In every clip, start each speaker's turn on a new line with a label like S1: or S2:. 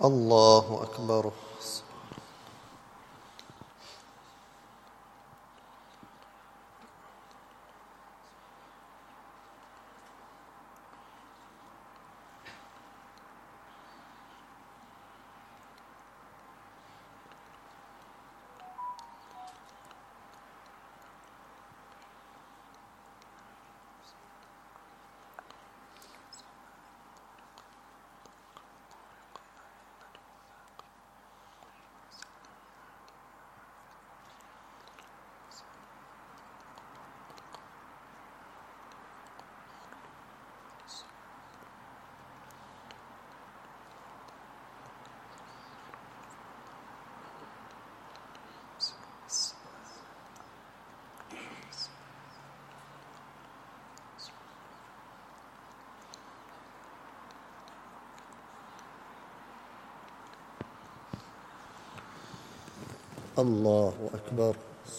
S1: الله أكبر. الله أكبر.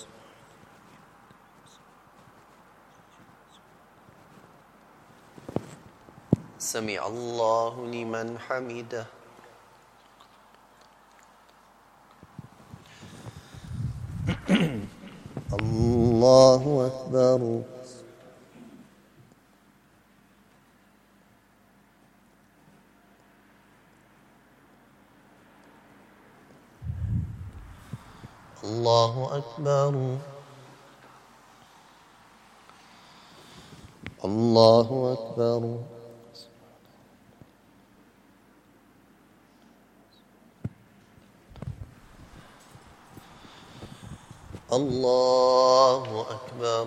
S1: سمع الله لمن حمده. الله أكبر. الله أكبر. الله أكبر. الله أكبر.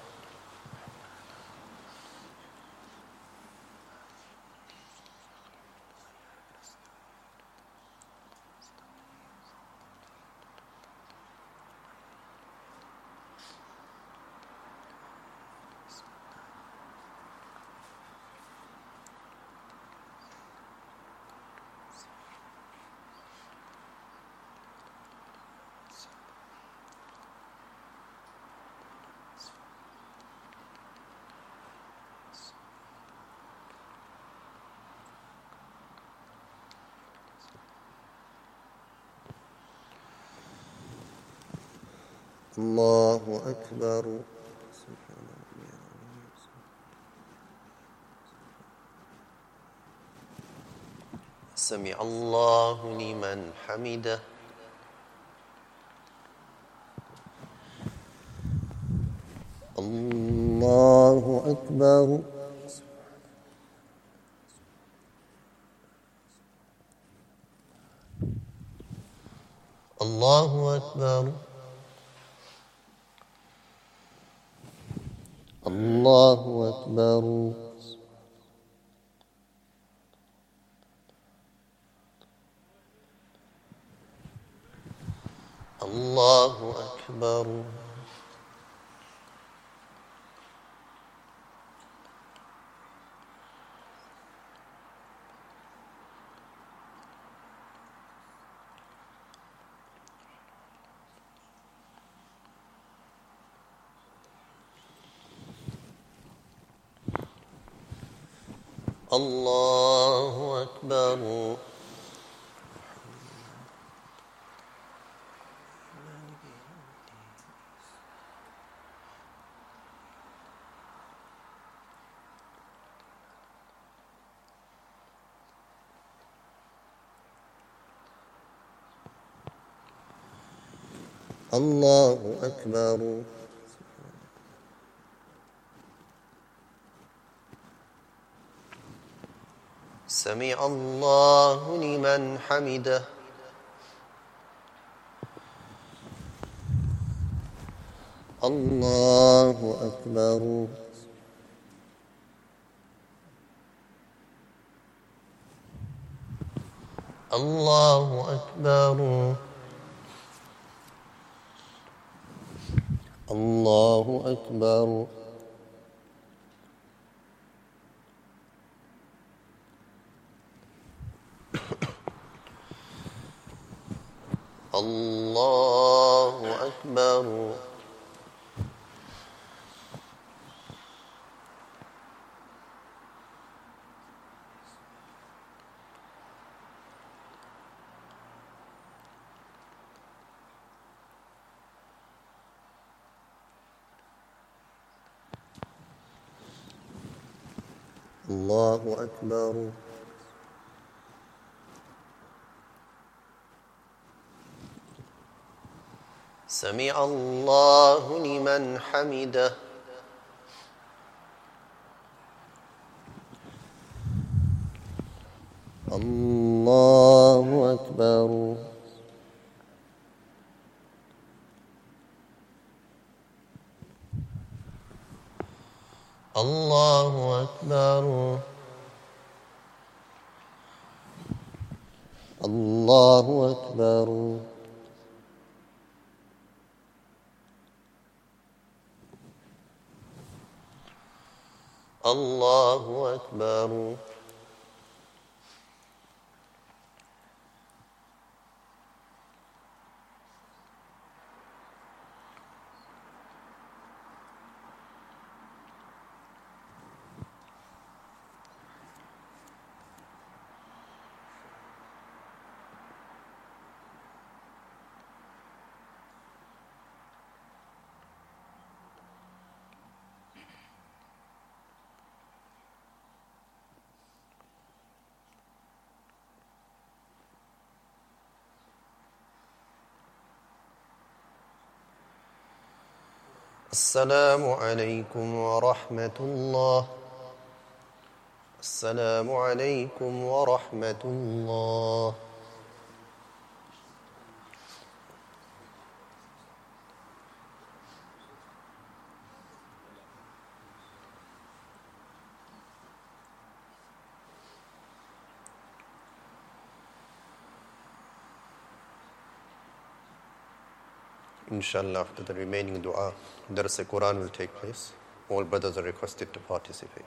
S1: الله أكبر. سمع الله لمن حمده. الله أكبر. الله أكبر. الله أكبر. الله أكبر. الله أكبر. الله أكبر. سمع الله لمن حمده. الله أكبر. الله أكبر. الله أكبر. الله أكبر. الله أكبر. سمع الله لمن حمده. الله أكبر. الله أكبر. الله أكبر. الله أكبر. السلام عليكم ورحمة الله. السلام عليكم ورحمة الله. Inshallah, after the remaining dua, Dars Quran will take place. All brothers are requested to participate.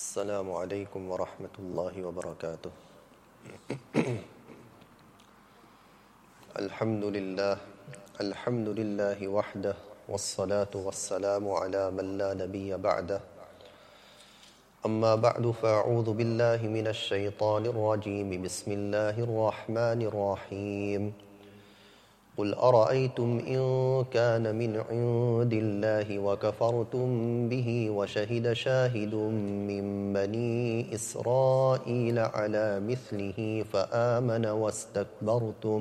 S1: السلام عليكم ورحمة الله وبركاته. الحمد لله وحده والصلاة والسلام على من لا نبي بعده. أما بعد فأعوذ بالله من الشيطان الرجيم. بسم الله الرحمن الرحيم. قل أرأيتم إن كان من عند الله وكفرتم به وشهد شاهد من بني إسرائيل على مثله فآمن واستكبرتم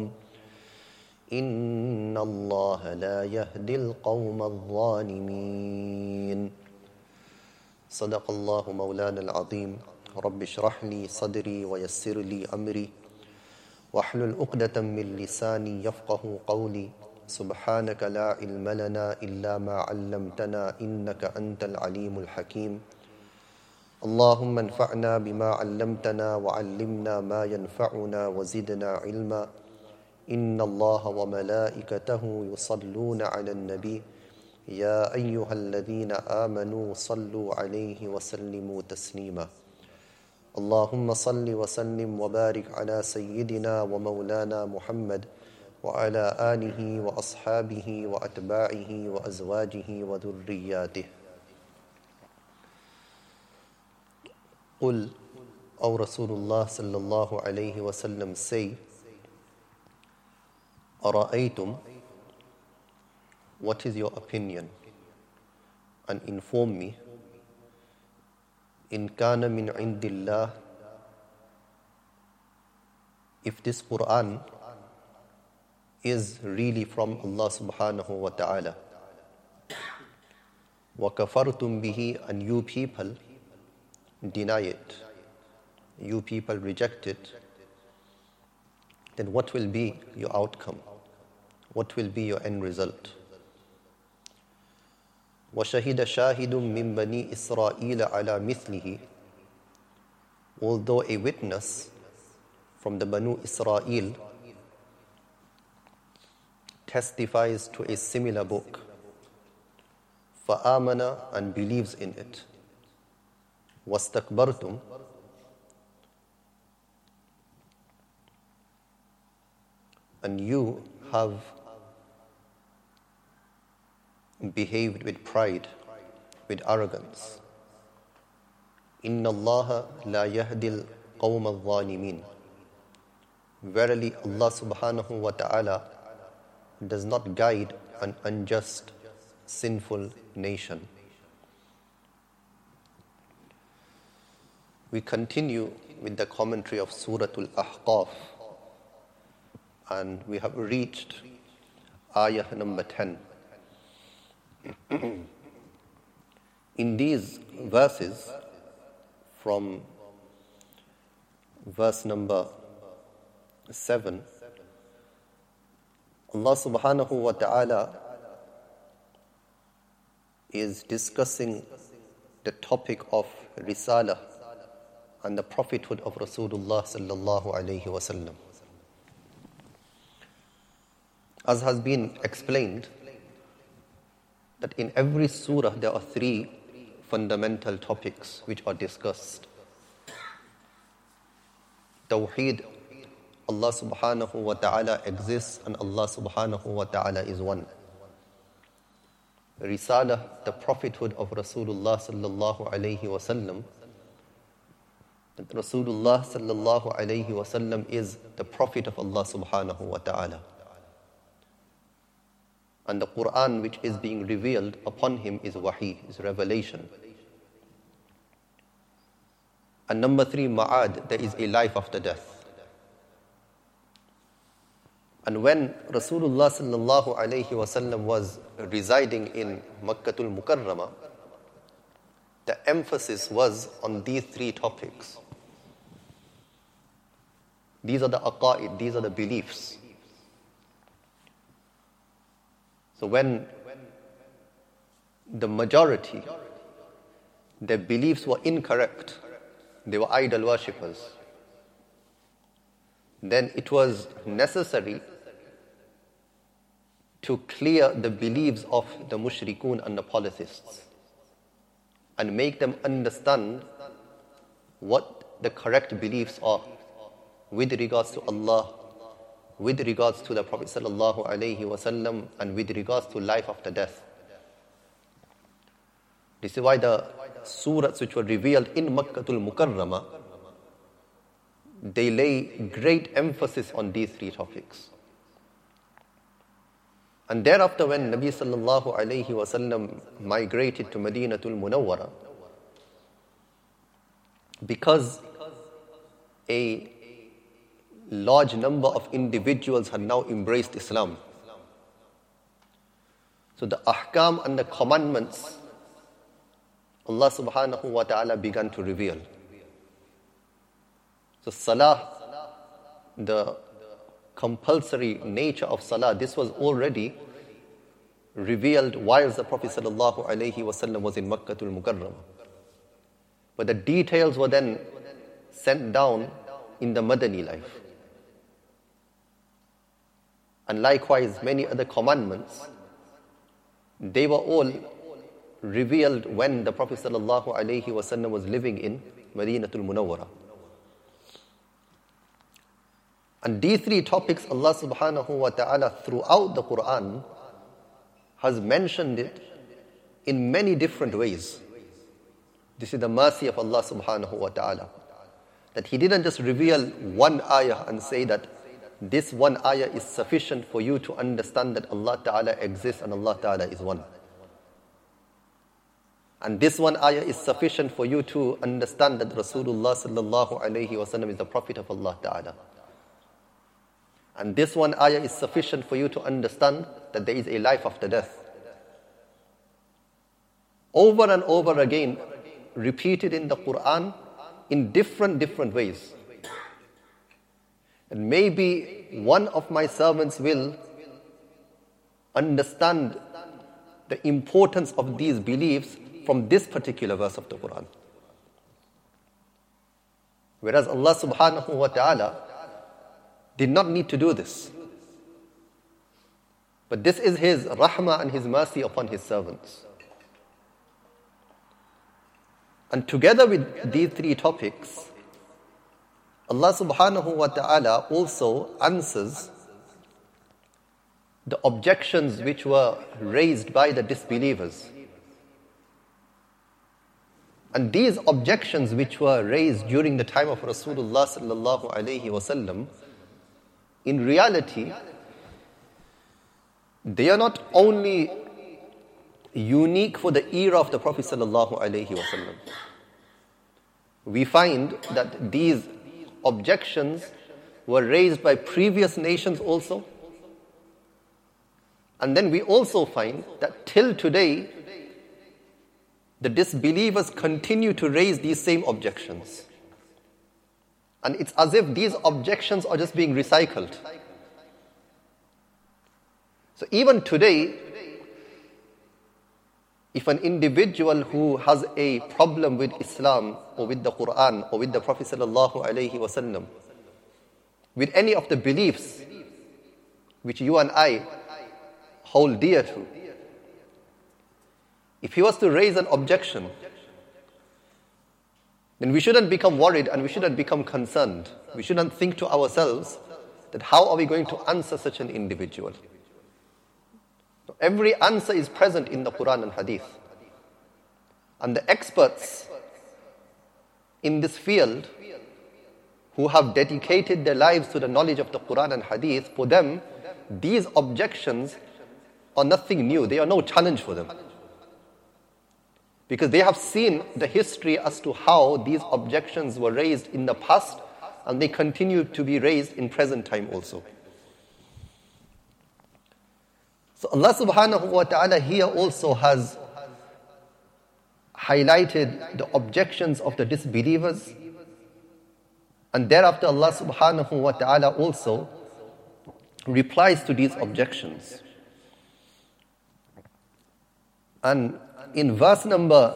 S1: إن الله لا يهدي القوم الظالمين. صدق الله مولانا العظيم. رب اشرح لي صدري ويسر لي أمري واحلل عقدة من لساني يفقه قولي. سبحانك لا علم لنا إلا ما علمتنا إنك أنت العليم الحكيم. اللهم انفعنا بما علمتنا وعلمنا ما ينفعنا وزدنا علما. إن الله وملائكته يصلون على النبي يا أيها الذين آمنوا صلوا عليه وسلموا تسليما. اللهم صل وسلم وبارك على سيدنا ومولانا محمد وعلى آله وأصحابه وأتباعه وأزواجه وذرياته. قل, O Rasulullah sallallahu alayhi wa sallam, say, أرأيتم, what is your opinion? And inform me. In kana min indillah, if this Quran is really from Allah subhanahu wa ta'ala. Wa kafartum bihi, and you people deny it, you people reject it, then what will be your outcome? What will be your end result? وَشَهِدَ شَاهِدٌ مِّن بَنِي إِسْرَائِيلَ عَلَى مِثْلِهِ, although a witness from the Banu Israel testifies to a similar book, فَآمَنَ, and believes in it, وَاسْتَكْبَرْتُمْ, and you have behaved with pride, with arrogance. Inna Allah la yahdil qawm al-zalimin. Verily Allah subhanahu wa ta'ala does not guide an unjust, sinful nation. We continue with the commentary of Surah Al-Ahqaf, and we have reached ayah number 10. In these verses, from verse number 7, Allah subhanahu wa ta'ala is discussing the topic of Risalah and the prophethood of Rasulullah sallallahu alayhi wa sallam. As has been explained, that in every surah there are three fundamental topics which are discussed. Tawheed, Allah subhanahu wa ta'ala exists and Allah subhanahu wa ta'ala is one. Risalah, the prophethood of Rasulullah sallallahu alayhi wa sallam. Rasulullah sallallahu alayhi wa sallam is the prophet of Allah subhanahu wa ta'ala. And the Quran which is being revealed upon him is wahi, is revelation. And number 3, ma'ad, there is a life after death. And when Rasulullah sallallahu alayhi wa sallam was residing in Makkatul Mukarramah, the emphasis was on these three topics. These are the aqaid, these are the beliefs. So when the majority, their beliefs were incorrect, they were idol worshippers, then it was necessary to clear the beliefs of the mushrikun and the polytheists and make them understand what the correct beliefs are with regards to Allah, with regards to the Prophet sallallahu alaihi wasallam, and with regards to life after death. This is why the surahs which were revealed in Makkatul Mukarramah, they lay great emphasis on these three topics. And thereafter, when Nabi sallallahu alaihi wasallam migrated to Madinatul Munawwara, because a large number of individuals had now embraced Islam, so the ahkam and the commandments Allah subhanahu wa ta'ala began to reveal. So salah, the compulsory nature of salah, this was already revealed whilst the Prophet sallallahu alaihi wasallam was in Makkatul Mukarramah. But the details were then sent down in the Madani life. And likewise, many other commandments, they were all revealed when the Prophet sallallahu alaihi wasallam was living in Madinatul Munawwara. And these three topics, Allah subhanahu wa ta'ala throughout the Quran has mentioned it in many different ways. This is the mercy of Allah subhanahu wa ta'ala, that He didn't just reveal one ayah and say that this one ayah is sufficient for you to understand that Allah ta'ala exists and Allah ta'ala is one. And this one ayah is sufficient for you to understand that Rasulullah sallallahu alayhi wasallam is the Prophet of Allah ta'ala. And this one ayah is sufficient for you to understand that there is a life after death. Over and over again, repeated in the Quran in different ways. And maybe one of my servants will understand the importance of these beliefs from this particular verse of the Quran. Whereas Allah subhanahu wa ta'ala did not need to do this. But this is His rahmah and His mercy upon His servants. And together with these three topics, Allah subhanahu wa ta'ala also answers the objections which were raised by the disbelievers. And these objections which were raised during the time of Rasulullah sallallahu alaihi wasallam, in reality, they are not only unique for the era of the Prophet sallallahu alaihi wasallam. We find that these objections were raised by previous nations also. And then we also find that till today, the disbelievers continue to raise these same objections. And it's as if these objections are just being recycled. So even today, if an individual who has a problem with Islam or with the Quran or with the Prophet sallallahu alaihi wasallam, with any of the beliefs which you and I hold dear to, if he was to raise an objection, then we shouldn't become worried and we shouldn't become concerned. We shouldn't think to ourselves that how are we going to answer such an individual? Every answer is present in the Quran and Hadith. And the experts in this field who have dedicated their lives to the knowledge of the Quran and Hadith, for them, these objections are nothing new. They are no challenge for them. Because they have seen the history as to how these objections were raised in the past and they continue to be raised in present time also. So Allah subhanahu wa ta'ala here also has highlighted the objections of the disbelievers, and thereafter Allah subhanahu wa ta'ala also replies to these objections. And in verse number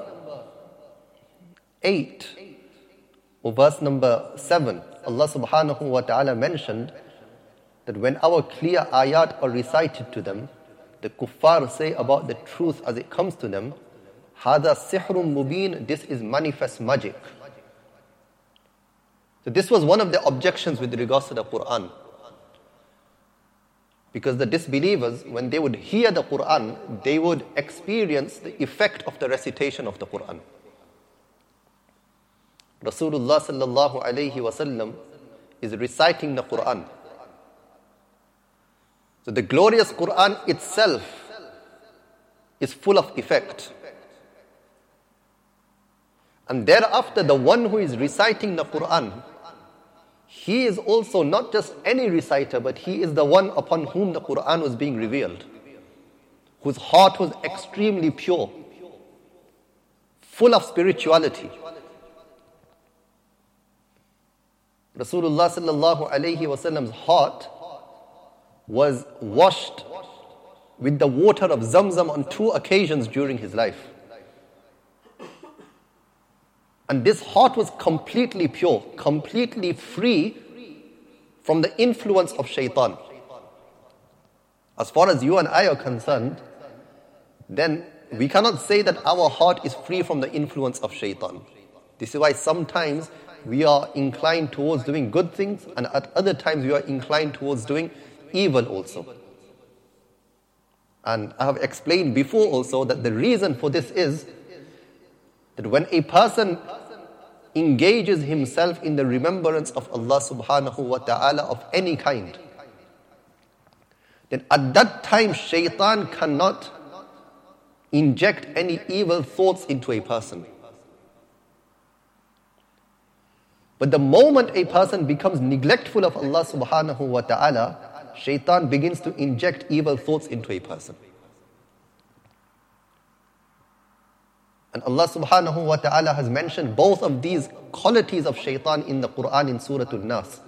S1: 8 or verse number 7, Allah subhanahu wa ta'ala mentioned that when our clear ayat are recited to them, the kuffar say about the truth as it comes to them, هَذَا سِحْرٌ مُبِينٌ, this is manifest magic. So this was one of the objections with regards to the Quran. Because the disbelievers, when they would hear the Quran, they would experience the effect of the recitation of the Quran. Rasulullah sallallahu alayhi wasallam is reciting the Quran. So the glorious Quran itself is full of effect. And thereafter, the one who is reciting the Quran, he is also not just any reciter, but he is the one upon whom the Quran was being revealed, whose heart was extremely pure, full of spirituality. Rasulullah sallallahu alayhi wasallam's heart was washed with the water of Zamzam on 2 occasions during his life. And this heart was completely pure, completely free from the influence of shaitan. As far as you and I are concerned, then we cannot say that our heart is free from the influence of shaitan. This is why sometimes we are inclined towards doing good things, and at other times we are inclined towards doing evil also. And I have explained before also that the reason for this is that when a person engages himself in the remembrance of Allah subhanahu wa ta'ala of any kind, then at that time shaitan cannot inject any evil thoughts into a person. But the moment a person becomes neglectful of Allah subhanahu wa ta'ala, shaitan begins to inject evil thoughts into a person. And Allah subhanahu wa ta'ala has mentioned both of these qualities of shaitan in the Quran in Surah An-Nas.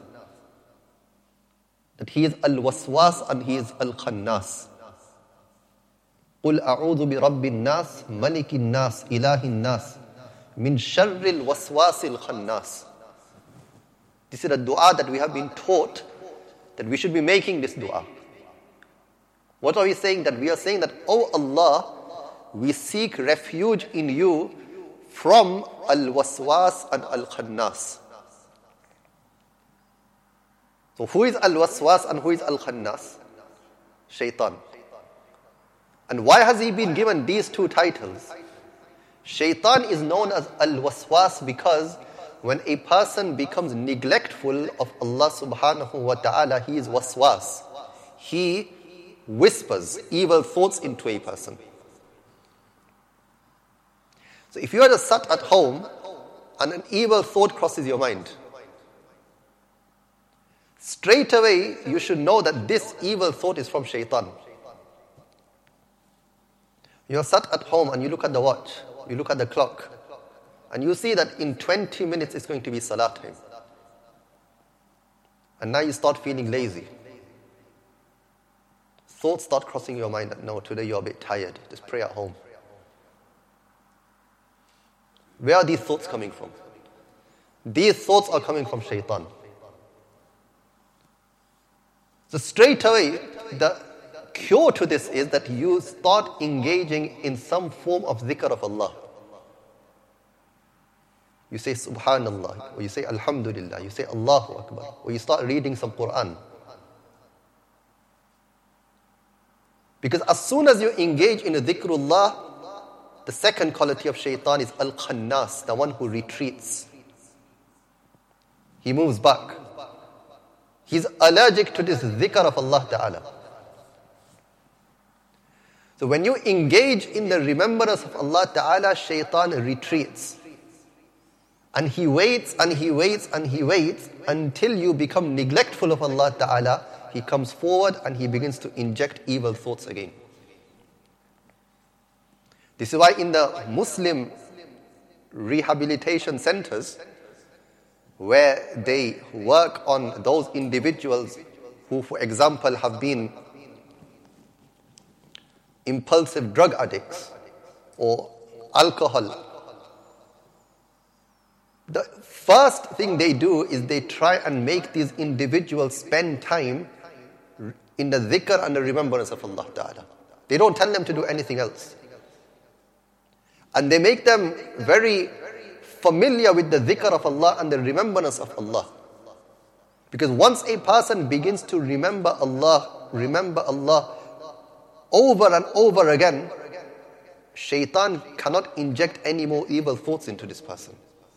S1: That he is al-waswas and he is al-khannas. قُلْ أَعُوذُ بِرَبِّ النَّاسِ مَلِكِ النَّاسِ إِلَهِ النَّاسِ مِنْ شَرِّ الْوَسْوَاسِ الْخَنَّاسِ. This is a dua that we have been taught that we should be making this dua. What are we saying? That we are saying that, oh Allah, we seek refuge in you from al-waswas and al-khannas. So who is al-waswas and who is al-khannas? Shaitan. And why has he been given these 2 titles? Shaitan is known as al-waswas because when a person becomes neglectful of Allah subhanahu wa ta'ala, he is waswas. He whispers evil thoughts into a person. So if you are just sat at home and an evil thought crosses your mind, straight away you should know that this evil thought is from shaitan. You are sat at home and you look at the watch, you look at the clock, and you see that in 20 minutes it's going to be salat time. And now you start feeling lazy. Thoughts start crossing your mind that no, today you're a bit tired, just pray at home. Where are these thoughts coming from? These thoughts are coming from shaitan. So straight away, the cure to this is that you start engaging in some form of dhikr of Allah. You say Subhanallah, or you say Alhamdulillah, you say Allahu Akbar, or you start reading some Quran. Because as soon as you engage in a dhikrullah, the second quality of shaitan is al-khannas, the one who retreats. He moves back. He's allergic to this dhikr of Allah Ta'ala. So when you engage in the remembrance of Allah Ta'ala, shaitan retreats. And he waits and he waits and he waits until you become neglectful of Allah Ta'ala. He comes forward and he begins to inject evil thoughts again. This is why in the Muslim rehabilitation centers, where they work on those individuals who, for example, have been impulsive drug addicts or alcohol, the first thing they do is they try and make these individuals spend time in the dhikr and the remembrance of Allah Ta'ala. They don't tell them to do anything else. And they make them very familiar with the dhikr of Allah and the remembrance of Allah. Because once a person begins to remember Allah over and over again, shaitan cannot inject any more evil thoughts into this person.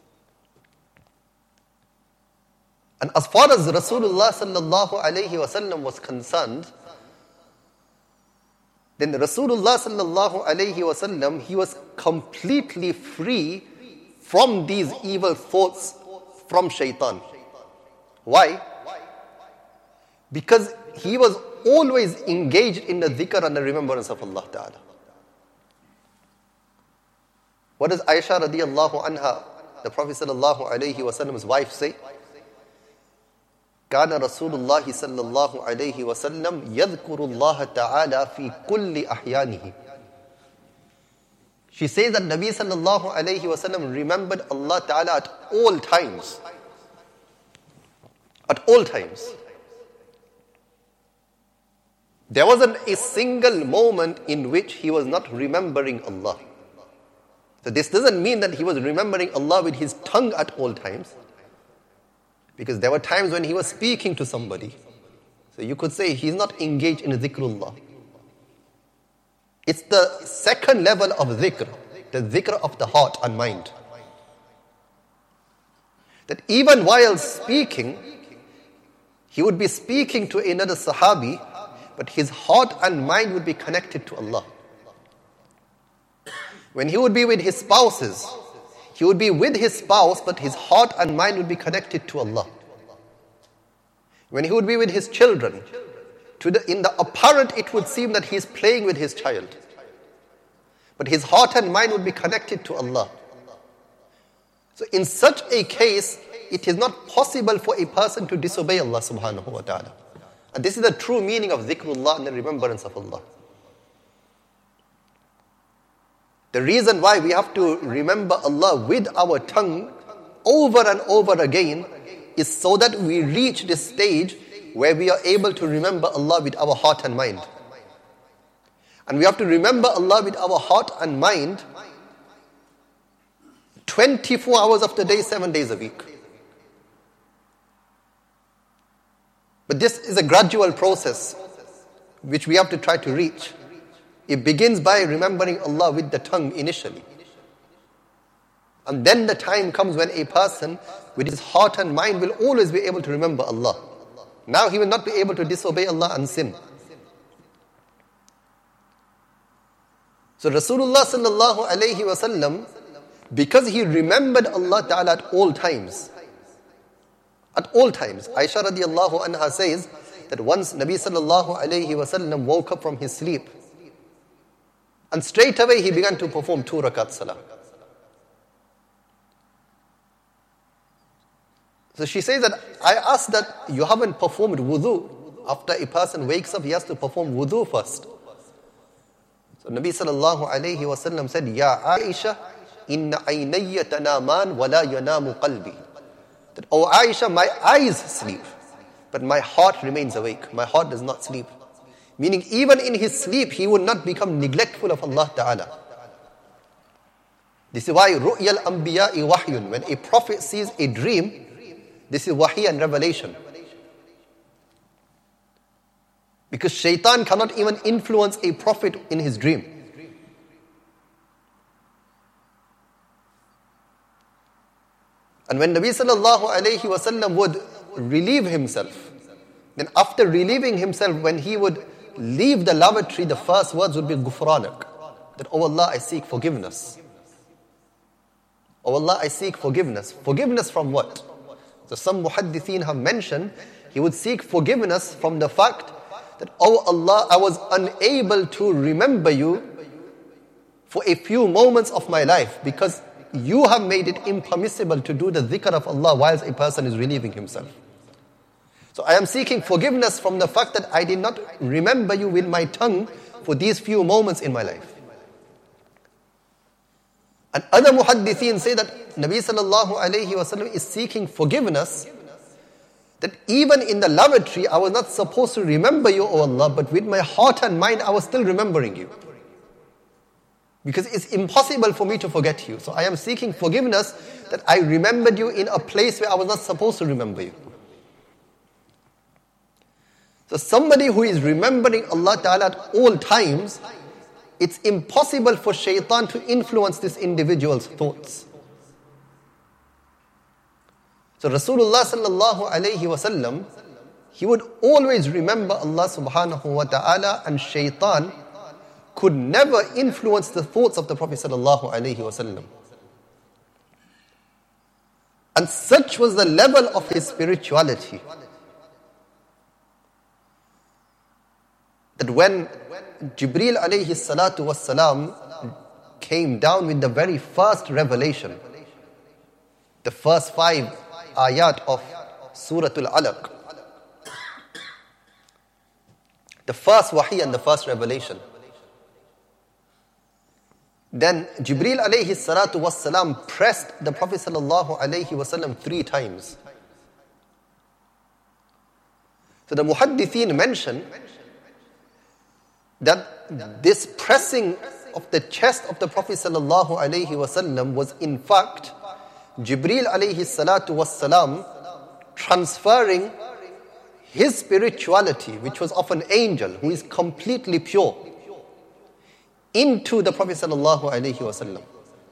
S1: And as far as Rasulullah sallallahu alayhi wasallam was concerned, then Rasulullah sallallahu alayhi wasallam, he was completely free from these evil thoughts from shaitan. Why? Because he was always engaged in the dhikr and the remembrance of Allah Ta'ala. What does Aisha radiallahu anha, the Prophet sallallahu alayhi wasallam's wife, say? كان رسول الله صلى الله عليه وسلم يذكر الله تعالى في كل أحيانه. She says that Nabi sallallahu alayhi wasallam remembered Allah Ta'ala at all times. At all times. There wasn't a single moment in which he was not remembering Allah. So this doesn't mean that he was remembering Allah with his tongue at all times. Because there were times when he was speaking to somebody. So you could say he's not engaged in dhikrullah. It's the second level of dhikr, the dhikr of the heart and mind. That even while speaking, he would be speaking to another sahabi, but his heart and mind would be connected to Allah. When he would be with his spouses, he would be with his spouse, but his heart and mind would be connected to Allah. When he would be with his children, in the apparent it would seem that he is playing with his child. But his heart and mind would be connected to Allah. So in such a case, it is not possible for a person to disobey Allah subhanahu wa ta'ala. And this is the true meaning of dhikrullah and the remembrance of Allah. The reason why we have to remember Allah with our tongue over and over again is so that we reach this stage where we are able to remember Allah with our heart and mind. And we have to remember Allah with our heart and mind 24 hours of the day, 7 days a week. But this is a gradual process which we have to try to reach. It begins by remembering Allah with the tongue initially. And then the time comes when a person with his heart and mind will always be able to remember Allah. Now he will not be able to disobey Allah and sin. So Rasulullah sallallahu alayhi wasallam, because he remembered Allah Ta'ala at all times. Aisha radiallahu anha says that once Nabi sallallahu alayhi wasallam woke up from his sleep, and straight away he began to perform 2 rakat salah. So she says that I asked that you haven't performed wudu. After a person wakes up, he has to perform wudu first. So Nabi sallallahu alayhi wasallam said, Ya Aisha, inna aynayya tanaman wa la yanamu qalbi. That, oh Aisha, my eyes sleep, but my heart remains awake. My heart does not sleep. Meaning even in his sleep, he would not become neglectful of Allah Ta'ala. This is why ru'yal anbiya'i wahyun. When a prophet sees a dream, this is wahy and revelation. Because shaitan cannot even influence a prophet in his dream. And when Nabi sallallahu alayhi wasallam would relieve himself, then after relieving himself, when he would leave the lavatory, the first words would be Ghufranak. That, oh Allah, I seek forgiveness. Oh Allah, I seek forgiveness. Forgiveness from what? So some muhaddithin have mentioned, he would seek forgiveness from the fact that, oh Allah, I was unable to remember you for a few moments of my life because you have made it impermissible to do the dhikr of Allah whilst a person is relieving himself. So I am seeking forgiveness from the fact that I did not remember you with my tongue for these few moments in my life. And other muhaddithin say that Nabi sallallahu alayhi wasallam is seeking forgiveness, that even in the lavatory I was not supposed to remember you, O Allah, but with my heart and mind I was still remembering you. Because it's impossible for me to forget you. So I am seeking forgiveness that I remembered you in a place where I was not supposed to remember you. So somebody who is remembering Allah Ta'ala at all times, it's impossible for shaitan to influence this individual's thoughts. So Rasulullah sallallahu alayhi wasallam, he would always remember Allah subhanahu wa ta'ala, and shaitan could never influence the thoughts of the Prophet sallallahu alayhi wasallam. And such was the level of his spirituality that when Jibreel alayhi salatu wassalam came down with the very first revelation, the first 5 ayat of Surah Al-Alaq, the first wahi and the first revelation, then Jibreel alayhi salatu wassalam pressed the Prophet sallallahu alayhi wasallam 3 times. So the muhaddithin mention that this pressing of the chest of the Prophet sallallahu alayhi wasallam was in fact Jibreel alayhi salatu wassalam transferring his spirituality, which was of an angel who is completely pure, into the Prophet sallallahu alayhi wasallam.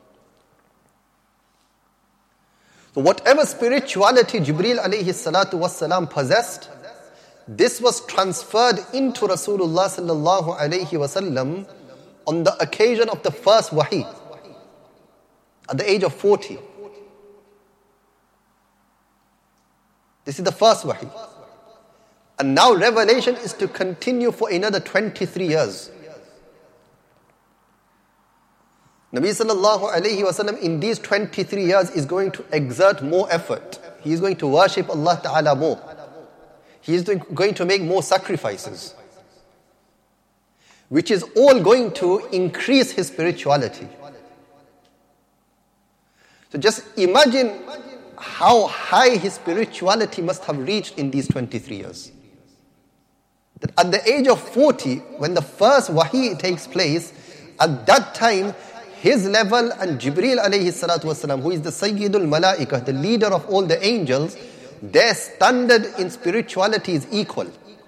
S1: So whatever spirituality Jibreel alayhi salatu wassalam possessed, this was transferred into Rasulullah sallallahu alayhi wasallam on the occasion of the first wahi, at the age of 40. This is the first wahi. And now revelation is to continue for another 23 years. Nabi sallallahu alayhi wasallam in these 23 years is going to exert more effort. He is going to worship Allah Ta'ala more. He is going to make more sacrifices, which is all going to increase his spirituality. So just imagine how high his spirituality must have reached in these 23 years. That at the age of 40, when the first wahi takes place, at that time, his level and Jibreel alayhi salatu wasalam, who is the Sayyidul Malaikah, the leader of all the angels, their standard in spirituality is equal.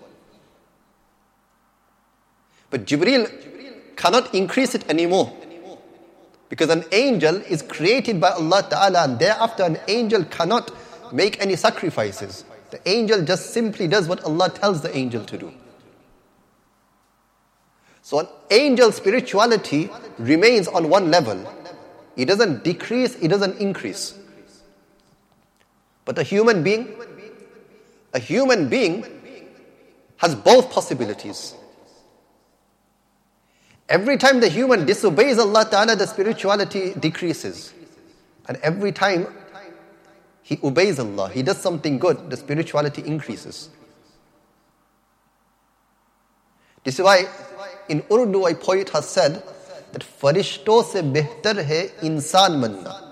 S1: But Jibreel cannot increase it anymore. Because an angel is created by Allah Ta'ala, and thereafter an angel cannot make any sacrifices. The angel just simply does what Allah tells the angel to do. So an angel's spirituality remains on one level. It doesn't decrease, it doesn't increase. But a human being has both possibilities. Every time the human disobeys Allah Ta'ala, the spirituality decreases. And every time he obeys Allah, he does something good, the spirituality increases. This is why in Urdu a poet has said that farishton se behtar hai insan manna.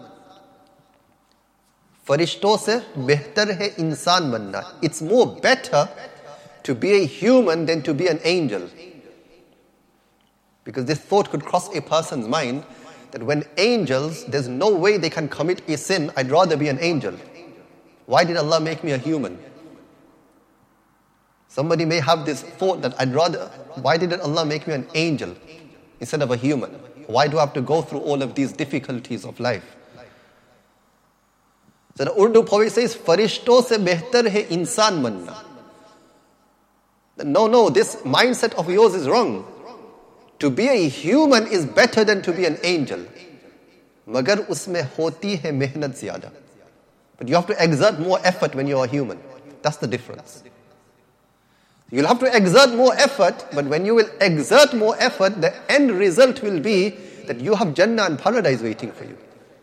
S1: Farishton se behtar hai insan manna. It's more better to be a human than to be an angel. Because this thought could cross a person's mind that when angels, there's no way they can commit a sin, I'd rather be an angel. Why did Allah make me a human? Somebody may have this thought that why didn't Allah make me an angel instead of a human? Why do I have to go through all of these difficulties of life? So the Urdu poet says, farishton se behtar hai insan manna. No, this mindset of yours is wrong. To be a human is better than to be an angel. Magar usme hoti hai mehnat zyada. But you have to exert more effort when you are human. That's the difference. You'll have to exert more effort, but when you will exert more effort, the end result will be that you have Jannah and paradise waiting for you.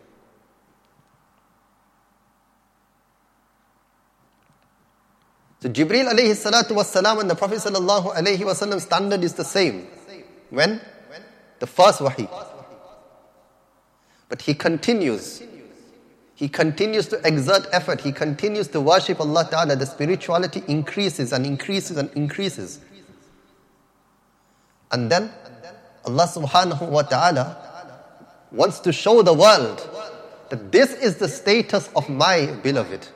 S1: So Jibreel alayhi salatu wassalam and the Prophet sallallahu alayhi wasallam standard is the same. When? The first wahi. But he continues to exert effort, he continues to worship Allah Ta'ala, the spirituality increases and increases and increases. And then Allah subhanahu wa ta'ala wants to show the world that this is the status of my beloved.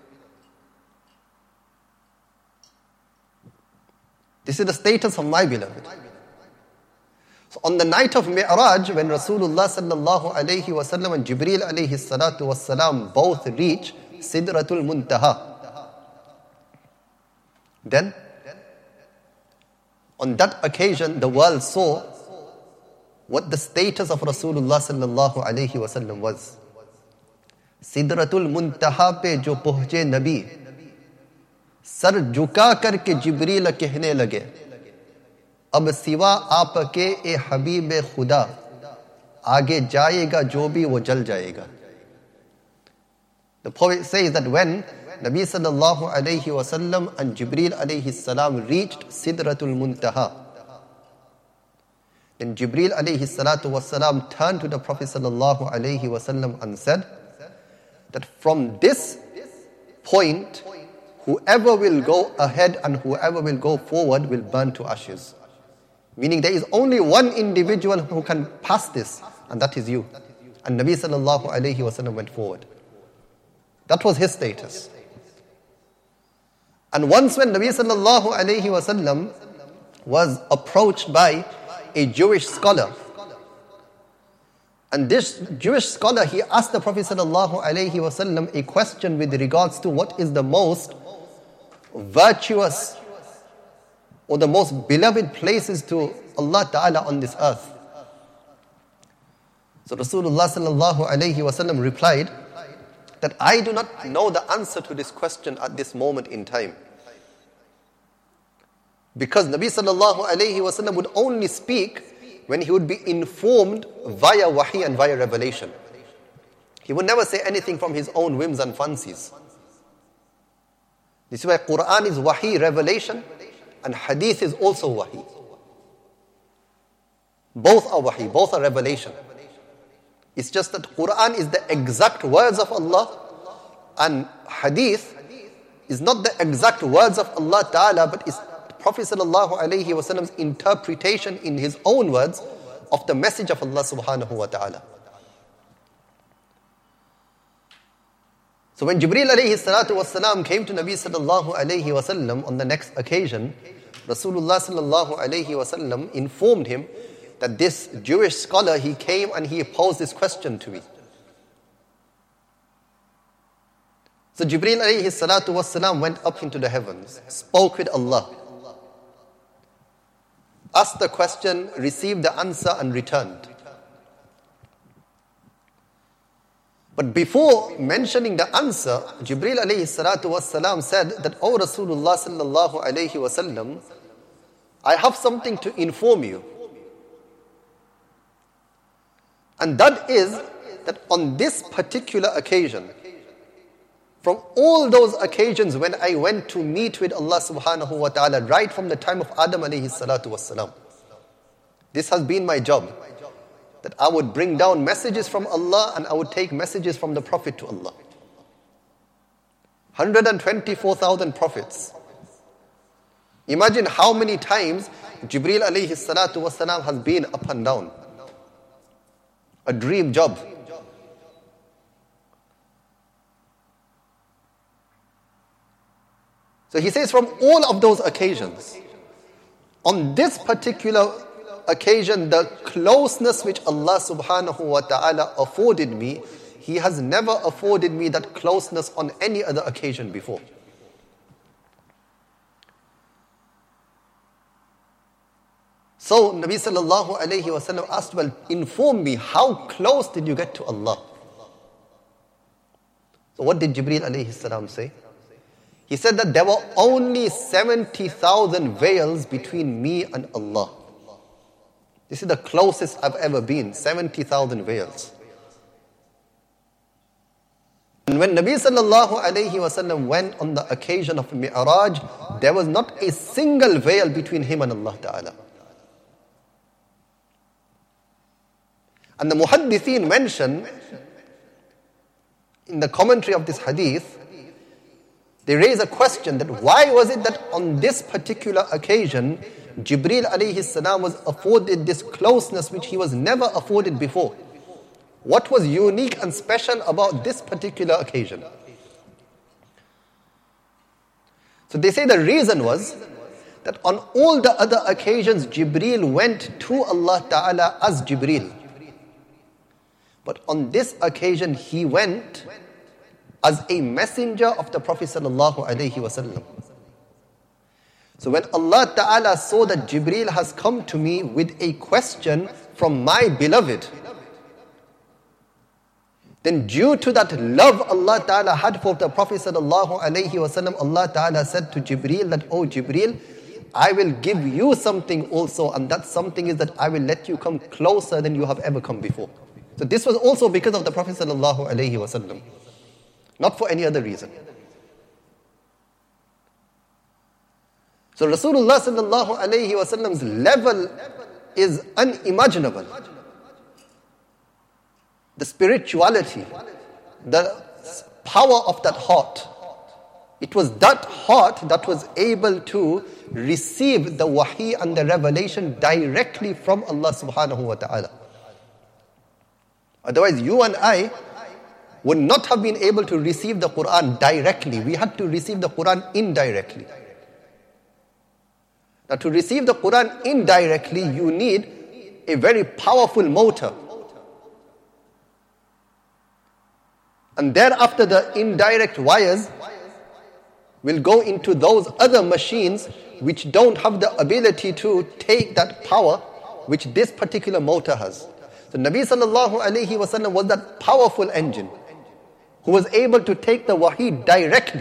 S1: This is the status of my beloved. So on the night of Mi'raj, when Rasulullah sallallahu alayhi wasallam and Jibreel alayhi salatu wasalam both reach Sidratul Muntaha, then on that occasion the world saw what the status of Rasulullah sallallahu alayhi wasallam was. Sidratul Muntaha pe jo pahunche Nabi, सर झुका करके जिब्रील कहने लगे, अब सिवा आपके ए हबीब खुदा, आगे जाएगा जो भी वो जल जाएगा. The poet says that when Nabi sallallahu alayhi wasallam and Jibreel alayhi salam reached Sidratul Muntaha, then Jibreel alayhi salatu wasalam turned to the Prophet sallallahu alayhi wasallam and said that from this point, whoever will go ahead and whoever will go forward will burn to ashes. Meaning there is only one individual who can pass this, and that is you. And Nabi sallallahu alayhi wasallam went forward. That was his status. And once when Nabi sallallahu alayhi wasallam was approached by a Jewish scholar, and this Jewish scholar, he asked the Prophet sallallahu alayhi wasallam a question with regards to what is the most virtuous or the most beloved places to Allah Ta'ala on this earth. So Rasulullah sallallahu alayhi wasallam replied that I do not know the answer to this question at this moment in time. Because Nabi sallallahu alayhi wasallam would only speak when he would be informed via wahi and via revelation. He would never say anything from his own whims and fancies. This is why Quran is wahi, revelation, and hadith is also wahi. Both are wahi, both are revelation. It's just that Quran is the exact words of Allah, and hadith is not the exact words of Allah Ta'ala, but is Prophet sallallahu alayhi wasallam's interpretation in his own words of the message of Allah subhanahu wa ta'ala. So when Jibreel alayhi salatu wasalam came to Nabi sallallahu alayhi wasallam on the next occasion, Rasulullah sallallahu alayhi wasallam informed him that this Jewish scholar, he came and he posed this question to me. So Jibreel alayhi salatu wasalam went up into the heavens, spoke with Allah, asked the question, received the answer and returned. But before mentioning the answer, Jibreel alayhi salatu wasalam said that, O Rasulullah sallallahu alayhi wasallam, I have something to inform you. And that is that on this particular occasion, from all those occasions when I went to meet with Allah subhanahu wa ta'ala, right from the time of Adam alayhi salatu wasalam, this has been my job. That I would bring down messages from Allah and I would take messages from the Prophet to Allah. 124,000 prophets. Imagine how many times Jibreel alayhi salatu wasalam has been up and down. A dream job. So he says from all of those occasions, on this particular occasion, the closeness which Allah subhanahu wa ta'ala afforded me, He has never afforded me that closeness on any other occasion before. So Nabi sallallahu alayhi wa sallam asked, well, inform me, how close did you get to Allah? So what did Jibreel alayhi salam say? He said that there were only 70,000 veils between me and Allah. This is the closest I've ever been, 70,000 veils. And when Nabi sallallahu alayhi wasallam went on the occasion of Mi'raj, there was not a single veil between him and Allah Ta'ala. And the Muhaddithin mention in the commentary of this hadith, they raise a question that why was it that on this particular occasion, Jibreel alayhi salam was afforded this closeness which he was never afforded before. What was unique and special about this particular occasion? So they say the reason was that on all the other occasions, Jibreel went to Allah Ta'ala as Jibreel. But on this occasion, he went as a messenger of the Prophet Sallallahu Alaihi Wasallam. So when Allah Ta'ala saw that Jibreel has come to me with a question from my beloved, then due to that love Allah Ta'ala had for the Prophet Sallallahu Alaihi Wasallam, Allah Ta'ala said to Jibreel that, "Oh Jibreel, I will give you something also, and that something is that I will let you come closer than you have ever come before." So this was also because of the Prophet Sallallahu Alaihi Wasallam, not for any other reason. So Rasulullah Sallallahu Alaihi Wasallam's level is unimaginable. The spirituality, the power of that heart. It was that heart that was able to receive the wahi and the revelation directly from Allah Subhanahu wa Ta'ala. Otherwise, you and I would not have been able to receive the Quran directly. We had to receive the Quran indirectly. Now, to receive the Quran indirectly, you need a very powerful motor. And thereafter, the indirect wires will go into those other machines which don't have the ability to take that power which this particular motor has. So Nabi Sallallahu Alaihi Wasallam was that powerful engine who was able to take the wahi directly.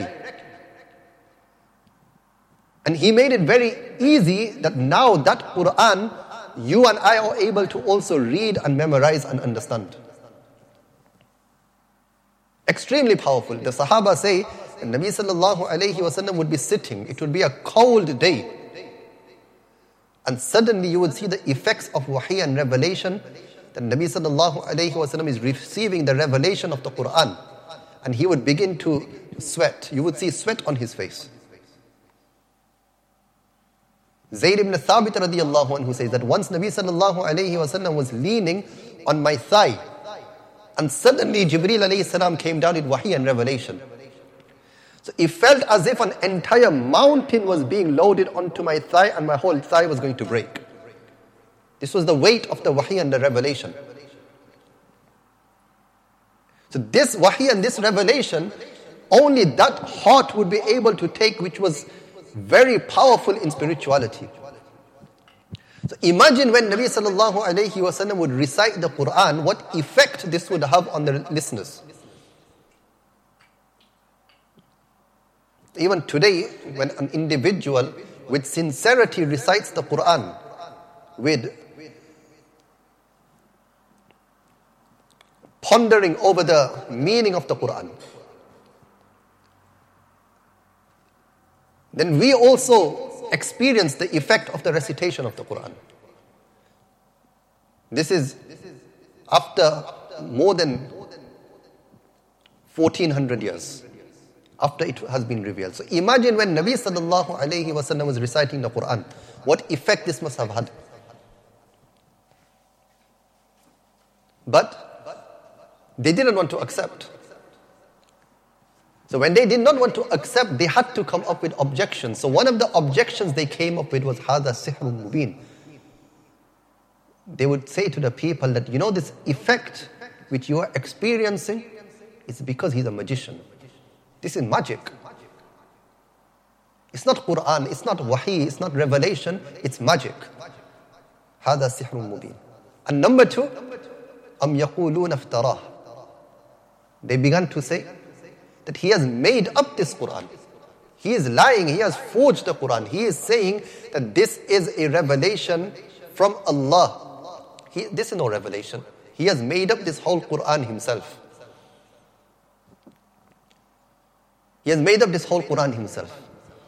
S1: And he made it very easy that now that Quran, you and I are able to also read and memorize and understand. Extremely powerful. The Sahaba say, that Nabi Sallallahu Alaihi Wasallam would be sitting. It would be a cold day. And suddenly you would see the effects of wahi and revelation. That Nabi Sallallahu Alaihi Wasallam is receiving the revelation of the Quran. And he would begin to sweat. You would see sweat on his face. Zayd ibn Thabit radiyallahu anhu says that once Nabi Sallallahu Alaihi Wasallam was leaning on my thigh. And suddenly Jibreel alayhi salam came down with wahi and revelation. So it felt as if an entire mountain was being loaded onto my thigh and my whole thigh was going to break. This was the weight of the wahi and the revelation. So this wahi and this revelation, only that heart would be able to take, which was very powerful in spirituality. So imagine when Nabi Sallallahu Alaihi Wasallam would recite the Quran, what effect this would have on the listeners. Even today, when an individual with sincerity recites the Quran, with pondering over the meaning of the Quran, then we also experience the effect of the recitation of the Quran. This is after more than 1400 years after it has been revealed. So imagine when Nabi Sallallahu Alaihi Wasallam was reciting the Quran, what effect this must have had. But they didn't want to accept. So when they did not want to accept, they had to come up with objections. So one of the objections they came up with was هَذَا سِحْرٌ مُبِينٌ. They would say to the people that, you know, this effect which you are experiencing is because he's a magician. This is magic. It's not Quran, it's not wahi, it's not revelation, it's magic. هَذَا سِحْرٌ مُبِينٌ. And number two, أَمْ يَقُولُونَ افْتَرَاهُ. They began to say that he has made up this Quran. He is lying, he has forged the Quran. He is saying that this is a revelation from Allah. This is no revelation. He has made up this whole Quran himself. He has made up this whole Quran himself.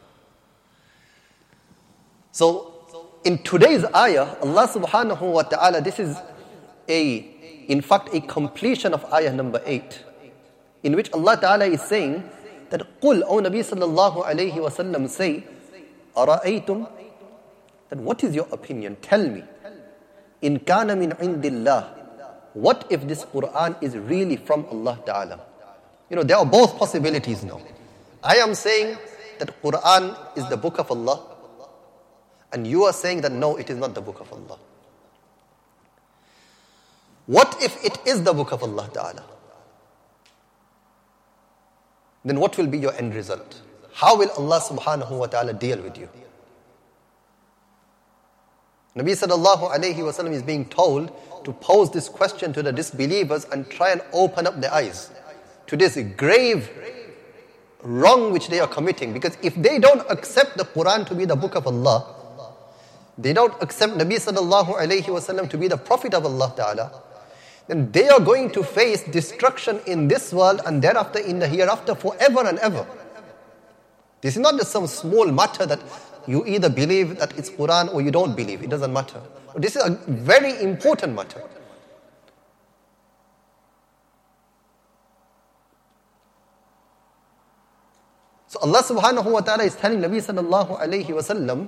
S1: So, in today's ayah, Allah subhanahu wa ta'ala, this is in fact a completion of ayah number 8. In which Allah Ta'ala is saying that قُلْ O Nabi Sallallahu Alaihi Wasallam say أَرَأَيْتُمْ, that what is your opinion? Tell me. إِنْ كَانَ مِنْ عِنْدِ اللَّهِ, what if this Quran is really from Allah Ta'ala? There are both possibilities now. I am saying that Quran is the book of Allah, and you are saying that no, it is not the book of Allah. What if it is the book of Allah Ta'ala? Then what will be your end result? How will Allah subhanahu wa ta'ala deal with you? Nabi sallallahu alayhi wasallam is being told to pose this question to the disbelievers and try and open up their eyes to this grave wrong which they are committing. Because if they don't accept the Quran to be the book of Allah, they don't accept Nabi sallallahu alayhi wasallam to be the prophet of Allah Ta'ala, then they are going to face destruction in this world and thereafter in the hereafter forever and ever. This is not just some small matter that you either believe that it's Quran or you don't believe. It doesn't matter. This is a very important matter. So Allah subhanahu wa ta'ala is telling Nabi sallallahu alayhi wa sallam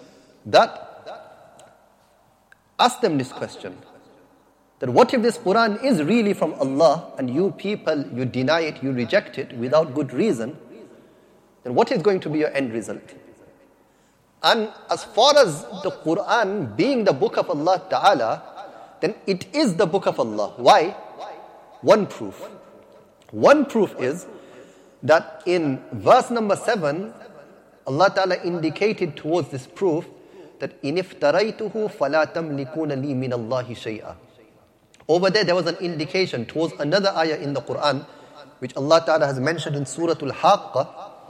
S1: that ask them this question. That what if this Quran is really from Allah and you people, you deny it, you reject it without good reason, then what is going to be your end result? And as far as the Quran being the book of Allah Ta'ala, then it is the book of Allah. Why? One proof. One proof is that in verse number 7, Allah Ta'ala indicated towards this proof that إِنِ افْتَرَيْتُهُ فَلَا تَمْلِكُونَ لِي مِنَ اللَّهِ شَيْئًا. Over there was an indication towards another ayah in the Quran, which Allah Ta'ala has mentioned in Surah Al-Haqqah.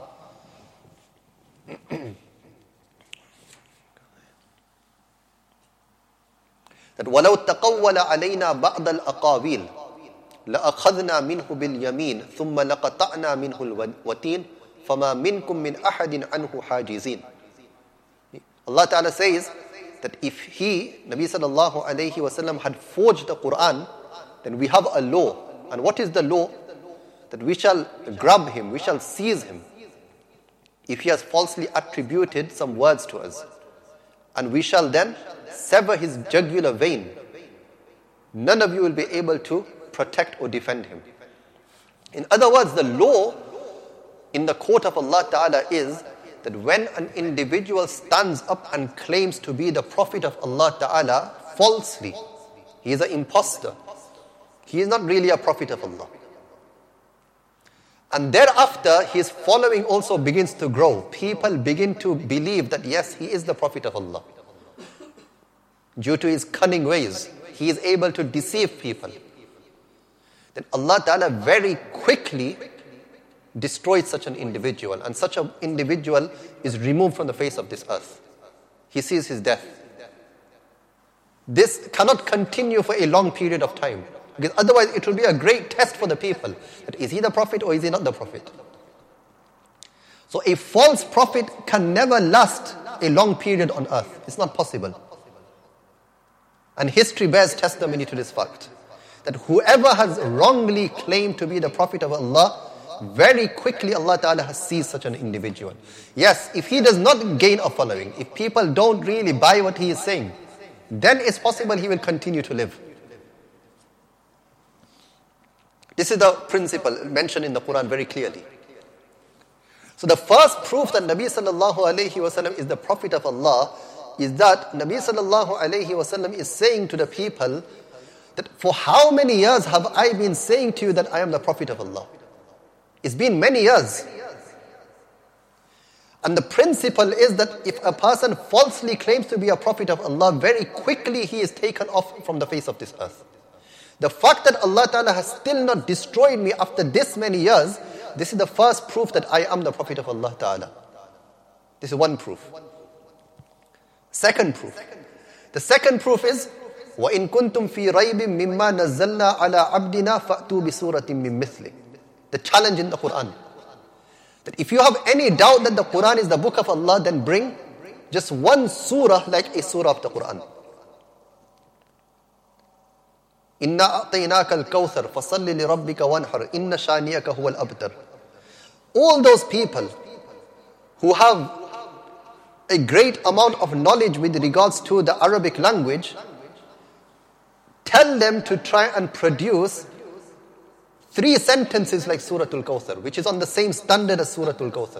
S1: That وَلَوْ تَقَوَّلَ عَلَيْنَا بَعْضَ الْأَقَاوِيلِ لَأَخَذْنَا مِنْهُ بِالْيَمِينِ ثُمَّ لَقَطَعْنَا مِنْهُ الْوَتِينَ فَمَا مِنْكُمْ مِنْ أَحَدٍ عَنْهُ حَاجِزِينَ. Allah Ta'ala says that if he, Nabi sallallahu alayhi wasallam, had forged the Quran, then we have a law. And what is the law? That we shall grab him, we shall seize him if he has falsely attributed some words to us. And we shall then sever his jugular vein. None of you will be able to protect or defend him. In other words, the law in the court of Allah Ta'ala is that when an individual stands up and claims to be the prophet of Allah Ta'ala falsely, he is an imposter. He is not really a prophet of Allah. And thereafter, his following also begins to grow. People begin to believe that yes, he is the prophet of Allah. Due to his cunning ways, he is able to deceive people. Then Allah Ta'ala very quickly destroys such an individual, and such an individual is removed from the face of this earth. He sees his death. This cannot continue for a long period of time, because otherwise it will be a great test for the people. That is he the prophet or is he not the prophet? So a false prophet can never last a long period on earth. It's not possible. And history bears testimony to this fact, that whoever has wrongly claimed to be the prophet of Allah, very quickly Allah Ta'ala has seized such an individual. Yes, if he does not gain a following, if people don't really buy what he is saying, then it's possible he will continue to live. This is the principle mentioned in the Quran very clearly. So the first proof that Nabi sallallahu alayhi wasallam is the prophet of Allah is that Nabi sallallahu alayhi wasallam is saying to the people that for how many years have I been saying to you that I am the prophet of Allah? It's been many years. And the principle is that if a person falsely claims to be a prophet of Allah, very quickly he is taken off from the face of this earth. The fact that Allah Ta'ala has still not destroyed me after this many years, this is the first proof that I am the prophet of Allah Ta'ala. This is one proof. Second proof. The second proof is وَإِن كُنْتُمْ فِي رَيْبٍ مِمَّا نَزَّلْنَا عَلَىٰ عَبْدِنَا فَأْتُوا بِسُورَةٍ مِّن مِثْلِهِ. The challenge in the Quran. That if you have any doubt that the Quran is the book of Allah, then bring just one surah like a surah of the Quran. إِنَّا أَعْطَيْنَاكَ الْكَوْثَرَ فَصَلِّ لِرَبِّكَ وَانْحَرْ إِنَّ شَانِيَكَ هُوَ الْأَبْتَرُ. All those people who have a great amount of knowledge with regards to the Arabic language, tell them to try and produce 3 sentences like Surah Al-Kawthar, which is on the same standard as Surah Al-Kawthar.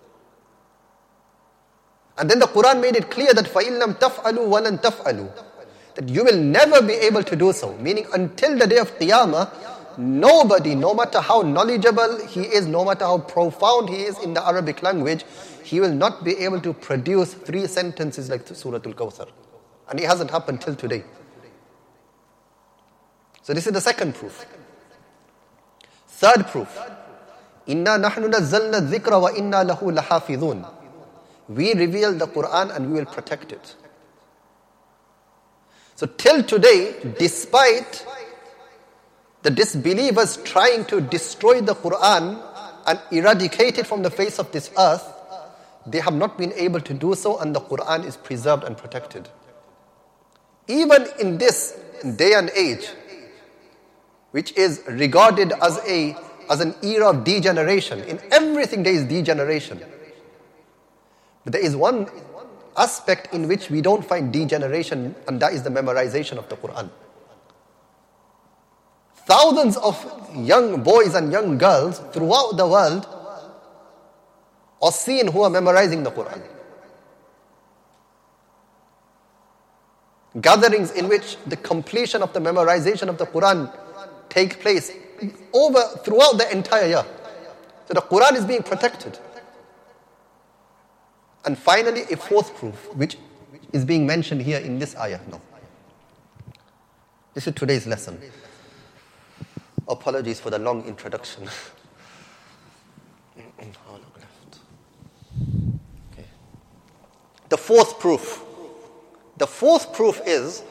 S1: And then the Quran made it clear that فَإِن لَمْ تَفْعَلُوا وَلَن تَفْعَلُوا, that you will never be able to do so. Meaning until the day of Qiyamah, nobody, no matter how knowledgeable he is, no matter how profound he is in the Arabic language, he will not be able to produce 3 sentences like Surah Al-Kawthar. And it hasn't happened till today. So this is the second proof. Third proof. إِنَّا نَحْنُ نَزَّلْنَا الذِّكْرَ وَإِنَّا لَهُ لَحَافِظُونَ. We reveal the Quran and we will protect it. So till today, despite the disbelievers trying to destroy the Quran and eradicate it from the face of this earth, they have not been able to do so, and the Quran is preserved and protected. Even in this day and age, which is regarded as an era of degeneration, in everything there is degeneration. But there is one aspect in which we don't find degeneration, and that is the memorization of the Quran. Thousands of young boys and young girls throughout the world are seen who are memorizing the Quran. Gatherings in which the completion of the memorization of the Quran take place throughout the entire year. So the Quran is being protected. And finally, a fourth proof, which is being mentioned here in this ayah now. This is today's lesson. Apologies for the long introduction. How long left? Okay. The fourth proof. The fourth proof is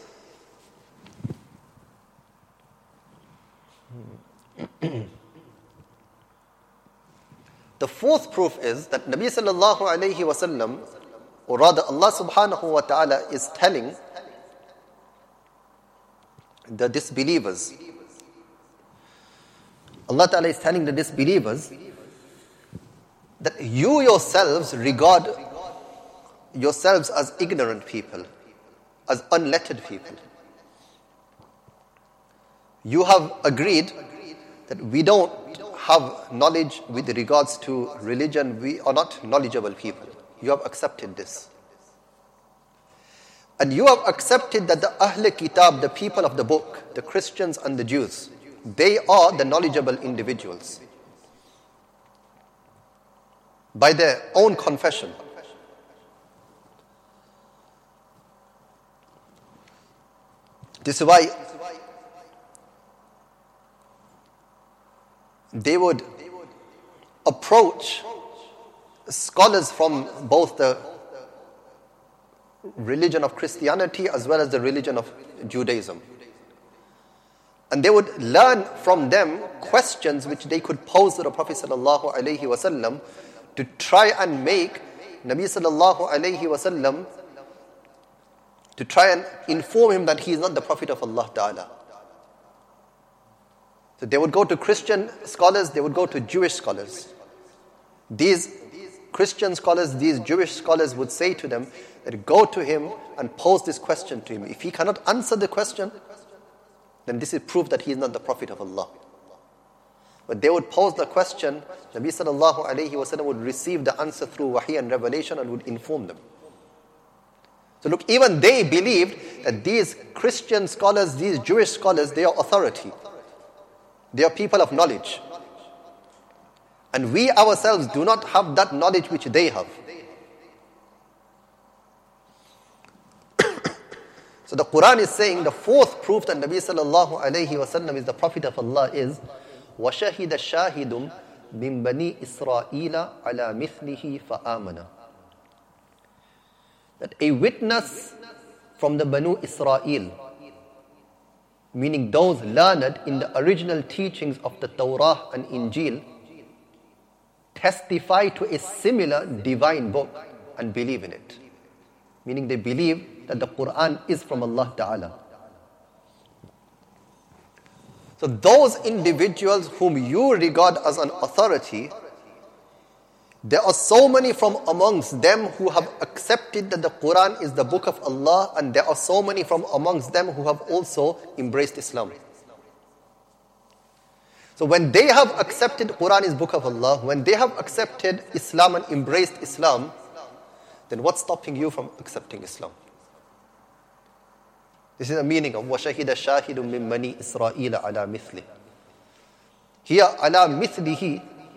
S1: that Nabi sallallahu alayhi wasallam, or rather Allah subhanahu wa ta'ala, is telling the disbelievers. Allah ta'ala is telling the disbelievers that you yourselves regard yourselves as ignorant people, as unlettered people. You have agreed that we don't have knowledge with regards to religion. We are not knowledgeable people. You have accepted this. And you have accepted that the Ahl Kitab, the people of the book, the Christians and the Jews, they are the knowledgeable individuals. By their own confession. This is why they would approach scholars from both the religion of Christianity as well as the religion of Judaism. And they would learn from them questions which they could pose to the Prophet sallallahu alaihi wasallam to try and make Nabi sallallahu alaihi wasallam, to try and inform him that he is not the Prophet of Allah Ta'ala. So they would go to Christian scholars, they would go to Jewish scholars. These Christian scholars, these Jewish scholars would say to them that go to him and pose this question to him. If he cannot answer the question, then this is proof that he is not the Prophet of Allah. But they would pose the question, Nabi sallallahu alayhi wasallam would receive the answer through wahi and revelation and would inform them. So look, even they believed that these Christian scholars, these Jewish scholars, they are authority. They are people of knowledge. And we ourselves do not have that knowledge which they have. So the Quran is saying the fourth proof that Nabi sallallahu alayhi wasallam is the Prophet of Allah is وَشَهِدَ شَاهِدٌ مِّن بَنِي إِسْرَائِيلَ عَلَى مِثْلِهِ فَآمَنَ. That a witness from the Banu Israel, meaning those learned in the original teachings of the Torah and Injil, testify to a similar divine book and believe in it. Meaning they believe that the Quran is from Allah Ta'ala. So those individuals whom you regard as an authority, There are so many from amongst them who have accepted that the Quran is the book of Allah, and there are so many from amongst them who have also embraced Islam. So when they have accepted Quran is book of Allah, when they have accepted Islam and embraced Islam, then what's stopping you from accepting Islam? This is the meaning of وَشَهِدَ شَاهِدٌ مِّن بَنِي إِسْرَائِيلَ عَلَى مِثْلِهِ. Here, عَلَى مِثْلِهِ,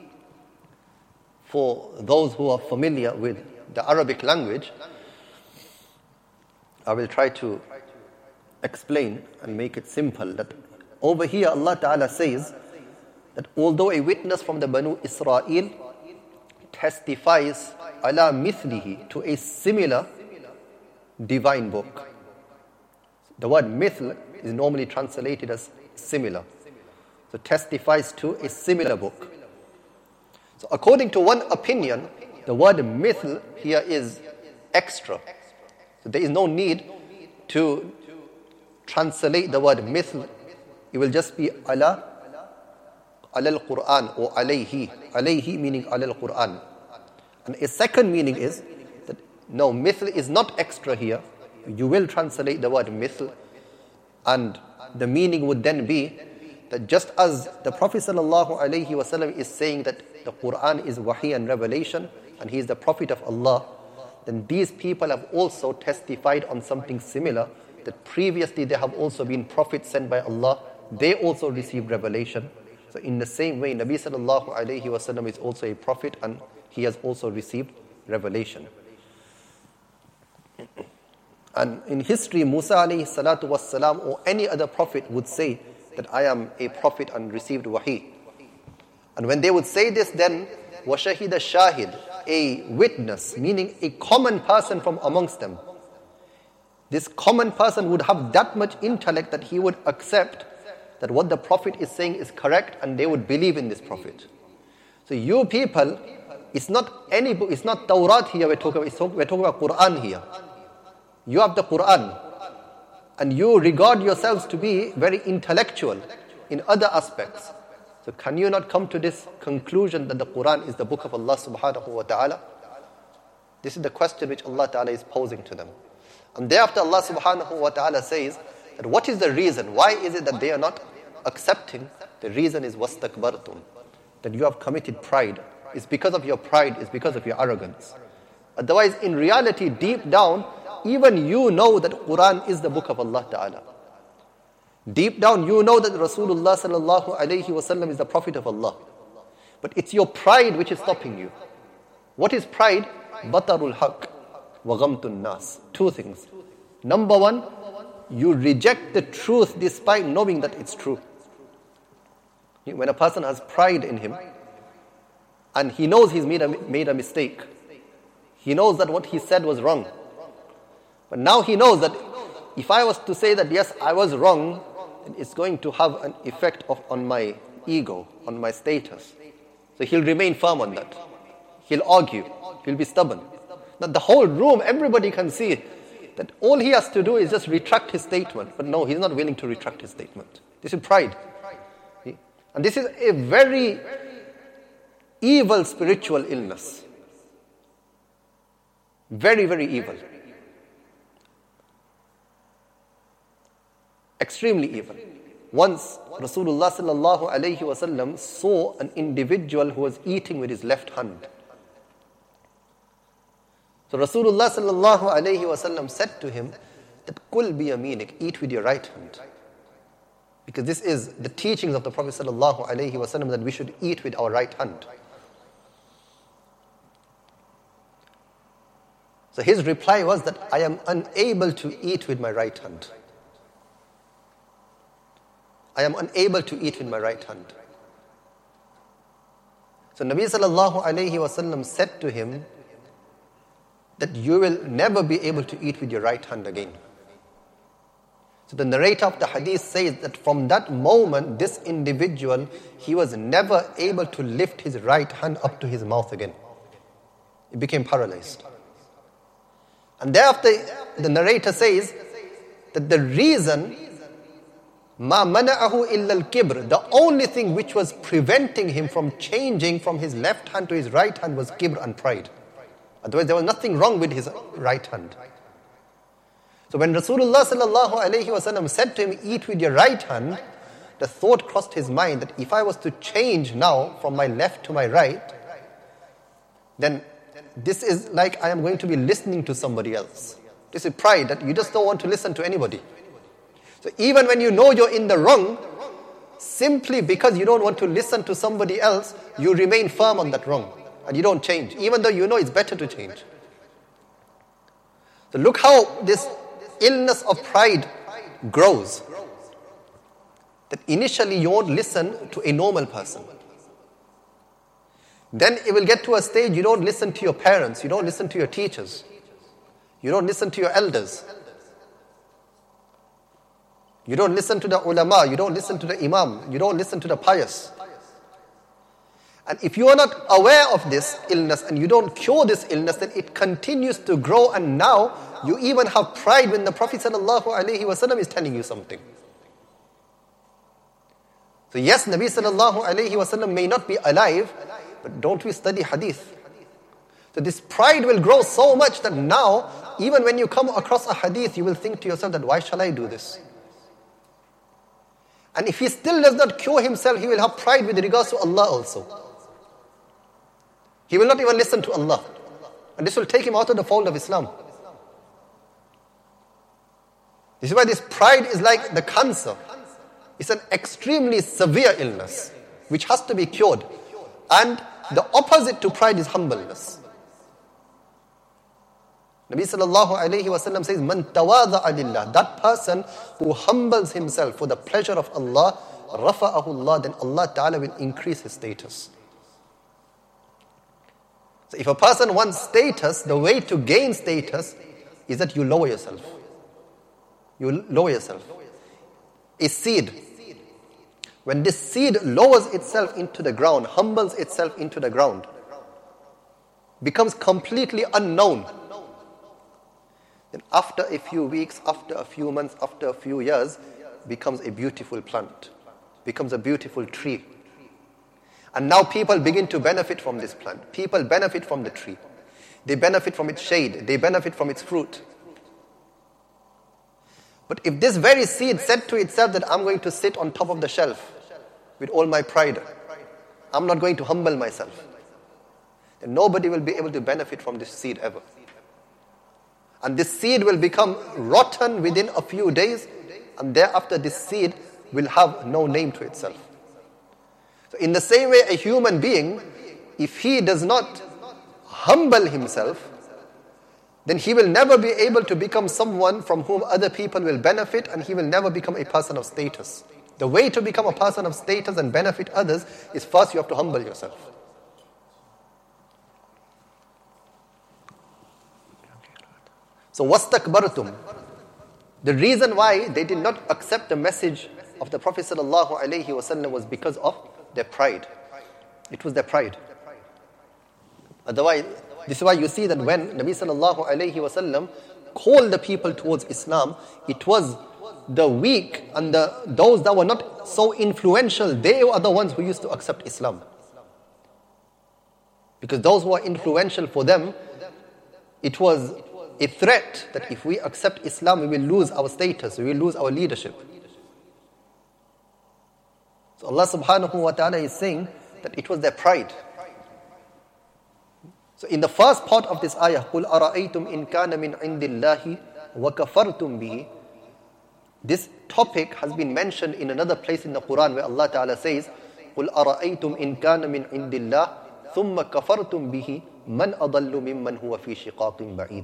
S1: for those who are familiar with the Arabic language, I will try to explain and make it simple. That over here Allah Ta'ala says that although a witness from the Banu Israel testifies ala mithlihi, to a similar divine book. The word mithl is normally translated as similar. So testifies to a similar book. So according to one opinion, the word mithl here is extra. So there is no need to translate the word mithl. It will just be ala al-Quran or alayhi. Alayhi meaning ala al-Quran. And a second meaning is that no, mithl is not extra here. You will translate the word mithl, and the meaning would then be that just as the Prophet ﷺ is saying that the Quran is wahi and revelation, and he is the Prophet of Allah, then these people have also testified on something similar, that previously there have also been prophets sent by Allah, they also received revelation. So in the same way, Nabi ﷺ is also a prophet, and he has also received revelation. And in history, Musa alayhi salatu wassalam or any other prophet would say that I am a prophet and received wahi. And when they would say this, then وَشَهِدَ shahid, a witness, meaning a common person from amongst them. This common person would have that much intellect that he would accept that what the prophet is saying is correct, and they would believe in this prophet. So you people, it's not any book, it's not Tawrat here we're talking about Quran here. You have the Quran, and you regard yourselves to be very intellectual in other aspects. So can you not come to this conclusion that the Quran is the book of Allah subhanahu wa ta'ala? This is the question which Allah ta'ala is posing to them. And thereafter Allah subhanahu wa ta'ala says that what is the reason? Why is it that they are not accepting? The reason is wastakbartum, that you have committed pride. It's because of your pride, it's because of your arrogance. Otherwise, in reality, deep down, even you know that Quran is the book of Allah Ta'ala. Deep down, you know that Rasulullah sallallahu alayhi wasallam is the Prophet of Allah. But it's your pride which is stopping you. What is pride? Batarul haq wa ghamtun nas. Two things. Number one, you reject the truth despite knowing that it's true. When a person has pride in him, and he knows he's made a mistake, he knows that what he said was wrong, but now he knows that if I was to say that yes, I was wrong, it's going to have an effect on my ego, on my status. So he'll remain firm on that. He'll argue. He'll be stubborn. Now the whole room, everybody can see that all he has to do is just retract his statement. But no, he's not willing to retract his statement. This is pride. And this is a very evil spiritual illness. Very, very evil. Extremely evil. Once Rasulullah sallallahu alayhi wasallam saw an individual who was eating with his left hand. So Rasulullah sallallahu alayhi wasallam said to him that kul biyaminik, eat with your right hand. Because this is the teachings of the Prophet sallallahu alayhi wasallam, that we should eat with our right hand. So his reply was that I am unable to eat with my right hand. I am unable to eat with my right hand. So Nabi sallallahu alayhi wasallam said to him that you will never be able to eat with your right hand again. So the narrator of the hadith says that from that moment, this individual, he was never able to lift his right hand up to his mouth again. He became paralyzed. And thereafter, the narrator says that the reason مَا مَنَعَهُ إِلَّا الْكِبْرِ. The only thing which was preventing him from changing from his left hand to his right hand was kibr and pride. Otherwise, there was nothing wrong with his right hand. So when Rasulullah sallallahu alayhi wasallam said to him, eat with your right hand, the thought crossed his mind that if I was to change now from my left to my right, then this is like I am going to be listening to somebody else. This is pride, that you just don't want to listen to anybody. So even when you know you're in the wrong, simply because you don't want to listen to somebody else, you remain firm on that wrong. And you don't change, even though you know it's better to change. So look how this illness of pride grows. That initially you won't listen to a normal person. Then it will get to a stage you don't listen to your parents, you don't listen to your teachers, you don't listen to your elders. You don't listen to the ulama, you don't listen to the imam, you don't listen to the pious. And if you are not aware of this illness and you don't cure this illness, then it continues to grow, and now you even have pride when the Prophet ﷺ is telling you something. So yes, Nabi ﷺ may not be alive, but don't we study hadith? So this pride will grow so much that now, even when you come across a hadith, you will think to yourself that why shall I do this? And if he still does not cure himself, he will have pride with regards to Allah also. He will not even listen to Allah. And this will take him out of the fold of Islam. This is why this pride is like the cancer. It's an extremely severe illness which has to be cured. And the opposite to pride is humbleness. Nabi sallallahu alayhi wa sallam says, Man tawada'a lillah. That person who humbles himself for the pleasure of Allah, rafa'ahu Allah, then Allah Ta'ala will increase his status. So if a person wants status, the way to gain status is that you lower yourself. You lower yourself. A seed. When this seed lowers itself into the ground, humbles itself into the ground, becomes completely unknown, then after a few weeks, after a few months, after a few years, becomes a beautiful plant, becomes a beautiful tree. And now people begin to benefit from this plant. People benefit from the tree. They benefit from its shade. They benefit from its fruit. But if this very seed said to itself that I'm going to sit on top of the shelf with all my pride, I'm not going to humble myself, then nobody will be able to benefit from this seed ever. And this seed will become rotten within a few days, and thereafter this seed will have no name to itself. So in the same way, a human being, if he does not humble himself, then he will never be able to become someone from whom other people will benefit, and he will never become a person of status. The way to become a person of status and benefit others is first you have to humble yourself. So wastakbartum. The reason why they did not accept the message of the Prophet ﷺ was because of their pride. It was their pride. Otherwise, this is why you see that when Nabi ﷺ called the people towards Islam, it was the weak and those that were not so influential, they were the ones who used to accept Islam. Because those who are influential, for them, it was a threat that if we accept Islam, we will lose our status, we will lose our leadership. So Allah subhanahu wa ta'ala is saying that it was their pride. So in the first part of this ayah, قُلْ أَرَأَيْتُمْ إِنْ كَانَ مِنْ عِنْدِ اللَّهِ وَكَفَرْتُمْ بِهِ, this topic has been mentioned in another place in the Quran where Allah Ta'ala says, قُلْ أَرَأَيْتُمْ إِنْ كَانَ مِنْ عِنْدِ اللَّهِ ثُمَّ كَفَرْتُمْ بِهِ مَنْ أَضَلُّ مِمَّنْ هُوَ فِي شِقَاقٍ بَعِيدٍ.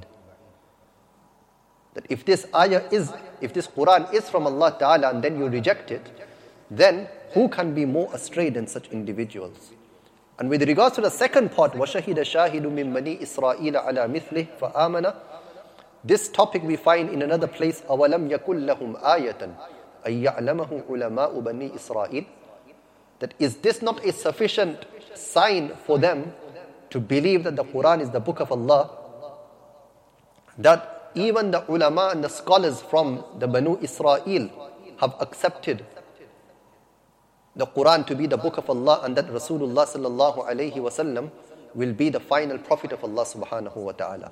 S1: That if this Quran is from Allah Ta'ala and then you reject it, then who can be more astray than such individuals? And with regards to the second part, وَشَهِدَ شَاهِدٌ مِّن بَنِي إِسْرَائِيلَ عَلَى مِثْلِهِ فَآمَنَ, this topic we find in another place, أَوَلَمْ يَكُنْ لَهُمْ آيَةً أَن يَعْلَمَهُ عُلَمَاءُ بَنِي إِسْرَائِيلَ, that is this not a sufficient sign for them to believe that the Quran is the book of Allah, that even the ulama and the scholars from the Banu Israel have accepted the Quran to be the book of Allah and that Rasulullah sallallahu alayhi wasallam will be the final prophet of Allah subhanahu wa ta'ala.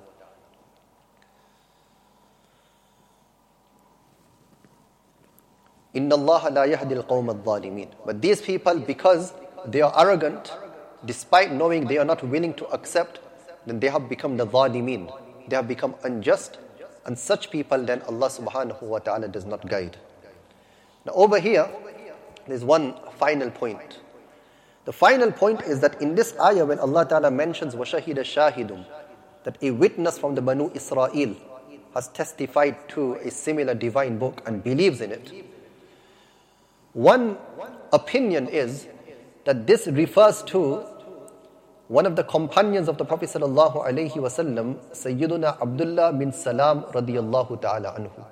S1: Inna Allah la yahdi al-qawm al-zalimin. But these people, because they are arrogant, despite knowing they are not willing to accept, then they have become the zalimin. They have become unjust, and such people then Allah subhanahu wa ta'ala does not guide. Now over here, there's one final point. The final point is that in this ayah, when Allah ta'ala mentions وَشَهِدَ شَاهِدٌ, that a witness from the Banu Israel has testified to a similar divine book and believes in it. One opinion is that this refers to one of the companions of the Prophet sallallahu alaihi wasallam, Sayyiduna Abdullah bin Salam radiyallahu ta'ala anhu.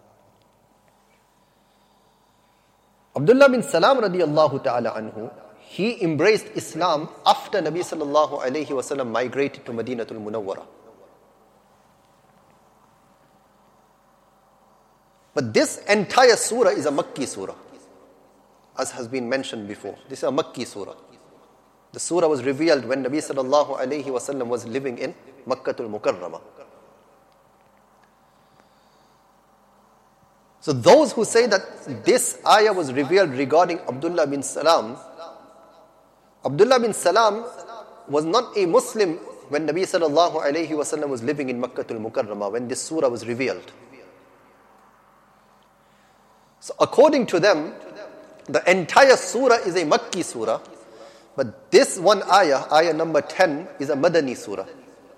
S1: Abdullah bin Salam radiyallahu ta'ala anhu, he embraced Islam after Nabi sallallahu alayhi wasallam migrated to Madinatul Munawwara. But this entire surah is a Makki surah, as has been mentioned before. This is a Makki surah. The surah was revealed when Nabi sallallahu alayhi wasallam was living in Makkatul Mukarramah. So those who say that this ayah was revealed regarding Abdullah bin Salam, Abdullah bin Salam was not a Muslim when Nabi sallallahu alayhi wasallam was living in Makkatul Mukarramah, when this surah was revealed. So according to them, the entire surah is a Makki surah, but this one ayah, ayah number 10, is a Madani surah.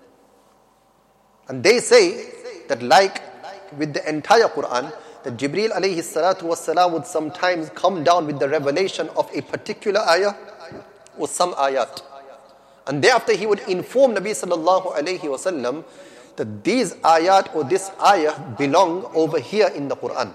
S1: And they say that like with the entire Quran, that Jibreel alayhi salatu wassalam would sometimes come down with the revelation of a particular ayah or some ayat. And thereafter he would inform Nabi sallallahu alayhi wasallam that these ayat or this ayah belong over here in the Quran.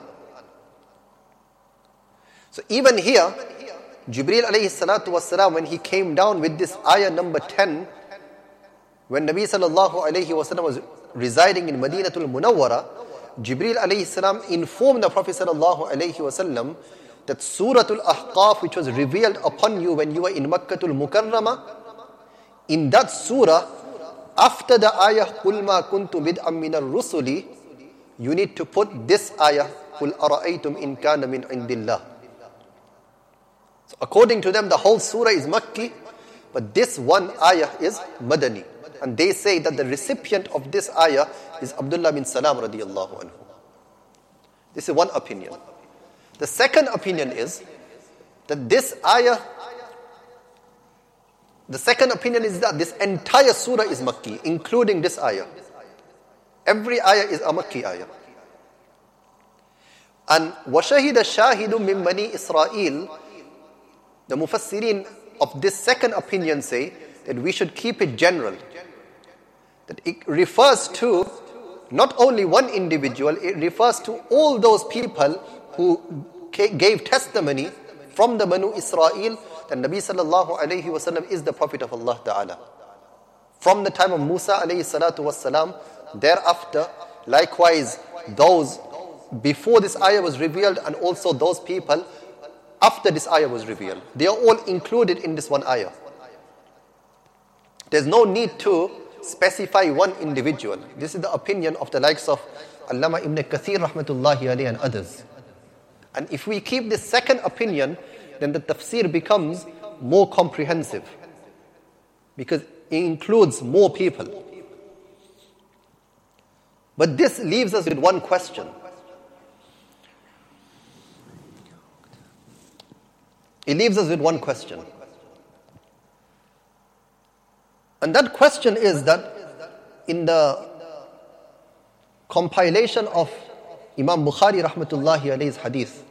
S1: So even here, Jibreel alayhi salatu wassalam, when he came down with this ayah number 10, when Nabi sallallahu alayhi wasallam was residing in Madinatul Munawwara, Jibreel alayhi salam informed the Prophet sallallahu alayhi wasallam that Suratul Ahqaf, which was revealed upon you when you were in Makkatul Mukarramah, in that surah, after the ayah قُلْ مَا كُنْتُ بِدْءًا مِنَ الرُّسُلِ, you need to put this ayah قُلْ أَرَأَيْتُمْ إِنْ كَانَ مِنْ عِنْدِ اللَّهِ. So according to them, the whole surah is Makki, but this one ayah is Madani. And they say that the recipient of this ayah is Abdullah bin Salam radiyallahu anhu. This is one opinion. The second opinion is that this ayah, the second opinion is that this entire surah is Makki, including this ayah. Every ayah is a Makki ayah. And وَشَهِدَ شَاهِدٌ مِّن بَنِي إِسْرَائِيل, the Mufassirin of this second opinion say that we should keep it general. That it refers to not only one individual, it refers to all those people who gave testimony from the Banu Israel that Nabi sallallahu alayhi wasallam is the Prophet of Allah Ta'ala. From the time of Musa alayhi salatu wasalam, thereafter, likewise those before this ayah was revealed and also those people after this ayah was revealed. They are all included in this one ayah. There's no need to specify one individual. This is the opinion of the likes of Allama Ibn Kathir rahmatullahi alayhi and others. And if we keep this second opinion, then the tafsir becomes more comprehensive, because it includes more people. But this leaves us with one question. It leaves us with one question. And that question is that in the compilation of Imam Bukhari rahmatullahi alayhi's hadith,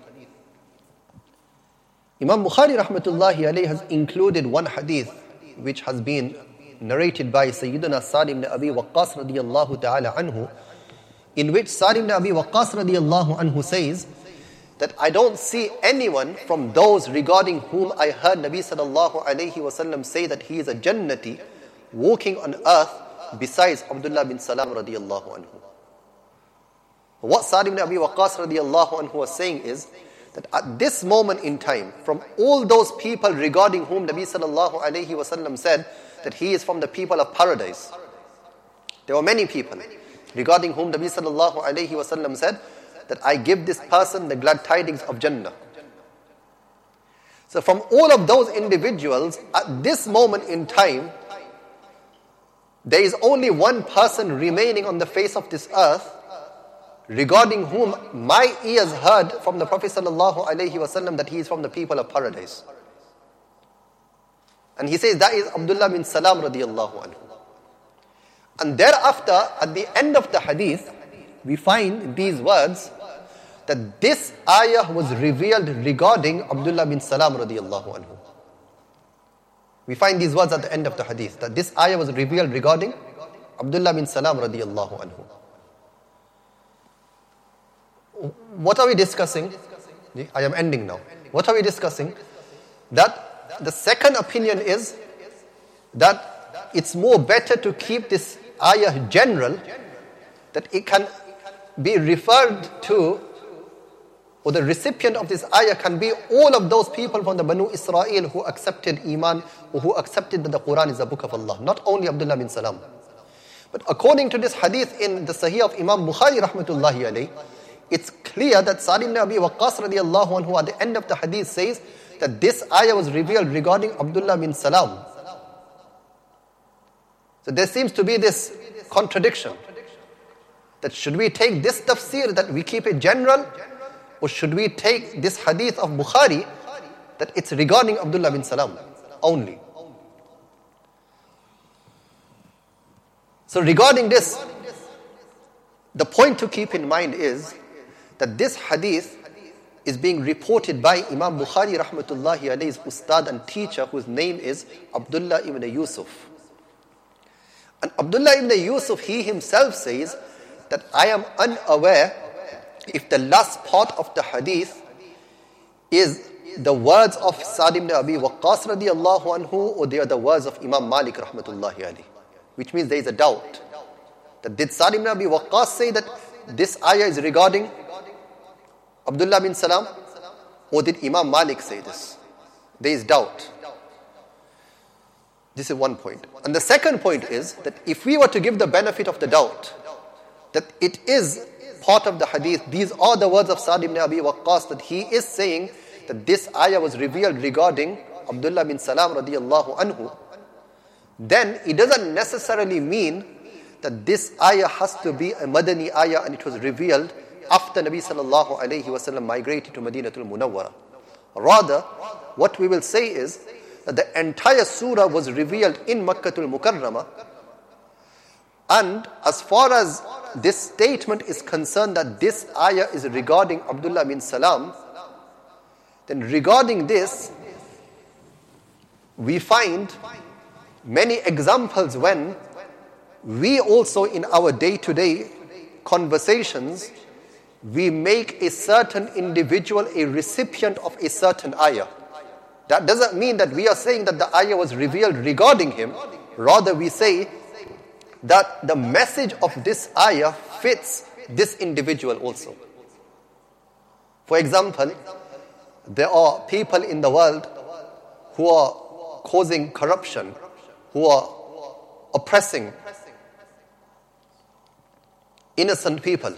S1: Imam Bukhari rahmatullahi alayhi has included one hadith which has been narrated by Sayyidina Sa'd ibn Abi Waqqas radiyallahu ta'ala anhu, in which Sa'd ibn Abi Waqqas radiyallahu anhu says that I don't see anyone from those regarding whom I heard Nabi sallallahu alayhi wasallam say that he is a Jannati walking on earth besides Abdullah bin Salam radiyallahu anhu. What Sa'd ibn Abi Waqqas radiyallahu anhu was saying is that at this moment in time, from all those people regarding whom Nabi sallallahu alayhi wasallam said that he is from the people of paradise, there were many people regarding whom Nabi sallallahu alayhi wasallam said that I give this person the glad tidings of Jannah. So from all of those individuals, at this moment in time, there is only one person remaining on the face of this earth regarding whom my ears heard from the Prophet sallallahu alaihi wasallam that he is from the people of paradise. And he says that is Abdullah bin Salam radiyallahu anhu. And thereafter, at the end of the hadith, we find these words that this ayah was revealed regarding Abdullah bin Salam radiyallahu anhu. We find these words at the end of the hadith, that this ayah was revealed regarding Abdullah bin Salam radiyallahu anhu. What are we discussing? I am ending now. What are we discussing? That the second opinion is that it's more better to keep this ayah general, that it can be referred to, or the recipient of this ayah can be all of those people from the Banu Israel who accepted Iman, or who accepted that the Quran is the book of Allah, not only Abdullah bin Salam. But according to this hadith in the Sahih of Imam Bukhari rahmatullahi alayh, it's clear that Sa'd ibn Abi Waqqas radiyallahu anhu at the end of the hadith says that this ayah was revealed regarding Abdullah bin Salam. So there seems to be this contradiction. That should we take this tafsir, that we keep it general, or should we take this hadith of Bukhari, that it's regarding Abdullah bin Salam only? So regarding this, the point to keep in mind is that this hadith is being reported by Imam Bukhari rahmatullahi alayhi's ustad and teacher, whose name is Abdullah ibn Yusuf. And Abdullah ibn Yusuf, he himself says that I am unaware if the last part of the hadith is the words of Sa'd ibn Abi Waqqas radiyallahu anhu, or they are the words of Imam Malik rahmatullahi alayhi. Which means there is a doubt. That did Sa'd ibn Abi Waqqas say that this ayah is regarding Abdullah bin Salam, or did Imam Malik say this? There is doubt. This is one point. And the second point is that if we were to give the benefit of the doubt, that it is part of the hadith, these are the words of Sa'd ibn Abi Waqqas, that he is saying that this ayah was revealed regarding Abdullah bin Salam radiyallahu anhu, then it doesn't necessarily mean that this ayah has to be a Madani ayah and it was revealed after Nabi sallallahu alayhi wasallam migrated to Madinatul Munawwara. Rather, what we will say is that the entire surah was revealed in Makkatul Mukarramah. And as far as this statement is concerned that this ayah is regarding Abdullah bin Salam, then regarding this, we find many examples when we also in our day-to-day conversations, we make a certain individual a recipient of a certain ayah. That doesn't mean that we are saying that the ayah was revealed regarding him. Rather, we say that the message of this ayah fits this individual also. For example, there are people in the world who are causing corruption, who are oppressing innocent people.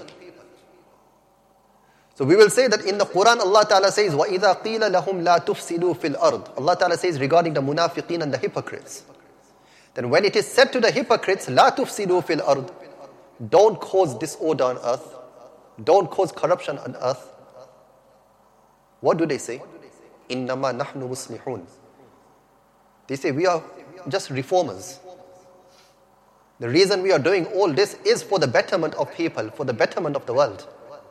S1: So we will say that in the Quran Allah Ta'ala says, وَإِذَا قِيلَ لَهُمْ لَا تُفْسِدُوا فِي الْأَرْضِ. Allah Ta'ala says regarding the munafiqeen and the hypocrites. Then when it is said to the hypocrites, لَا تُفْسِدُوا فِي الْأَرْضِ, don't cause disorder on earth, don't cause corruption on earth. What do they say? إِنَّمَا نَحْنُ مُصْلِحُونَ. They say we are just reformers. The reason we are doing all this is for the betterment of people, for the betterment of the world.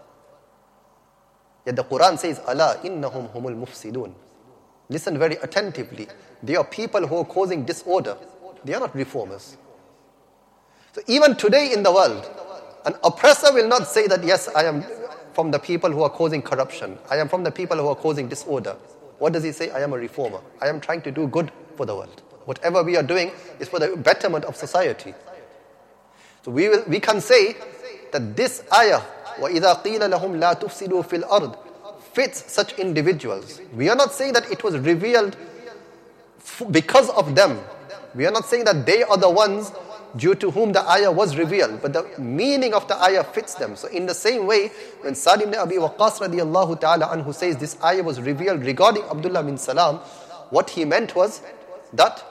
S1: Yet the Quran says, Allah innahum humul mufsidun. Listen very attentively. They are people who are causing disorder. They are not reformers. So even today in the world, an oppressor will not say that, yes, I am from the people who are causing corruption. I am from the people who are causing disorder. What does he say? I am a reformer. I am trying to do good for the world. Whatever we are doing is for the betterment of society. So we can say that this ayah, وَإِذَا قِيلَ لَهُمْ لَا تُفْسِدُوا فِي الْأَرْضِ, fits such individuals. We are not saying that it was revealed because of them. We are not saying that they are the ones due to whom the ayah was revealed, but the meaning of the ayah fits them. So in the same way, when Sa'd ibn Abi Waqqas radiyallahu ta'ala anhu says this ayah was revealed regarding Abdullah bin Salam, what he meant was that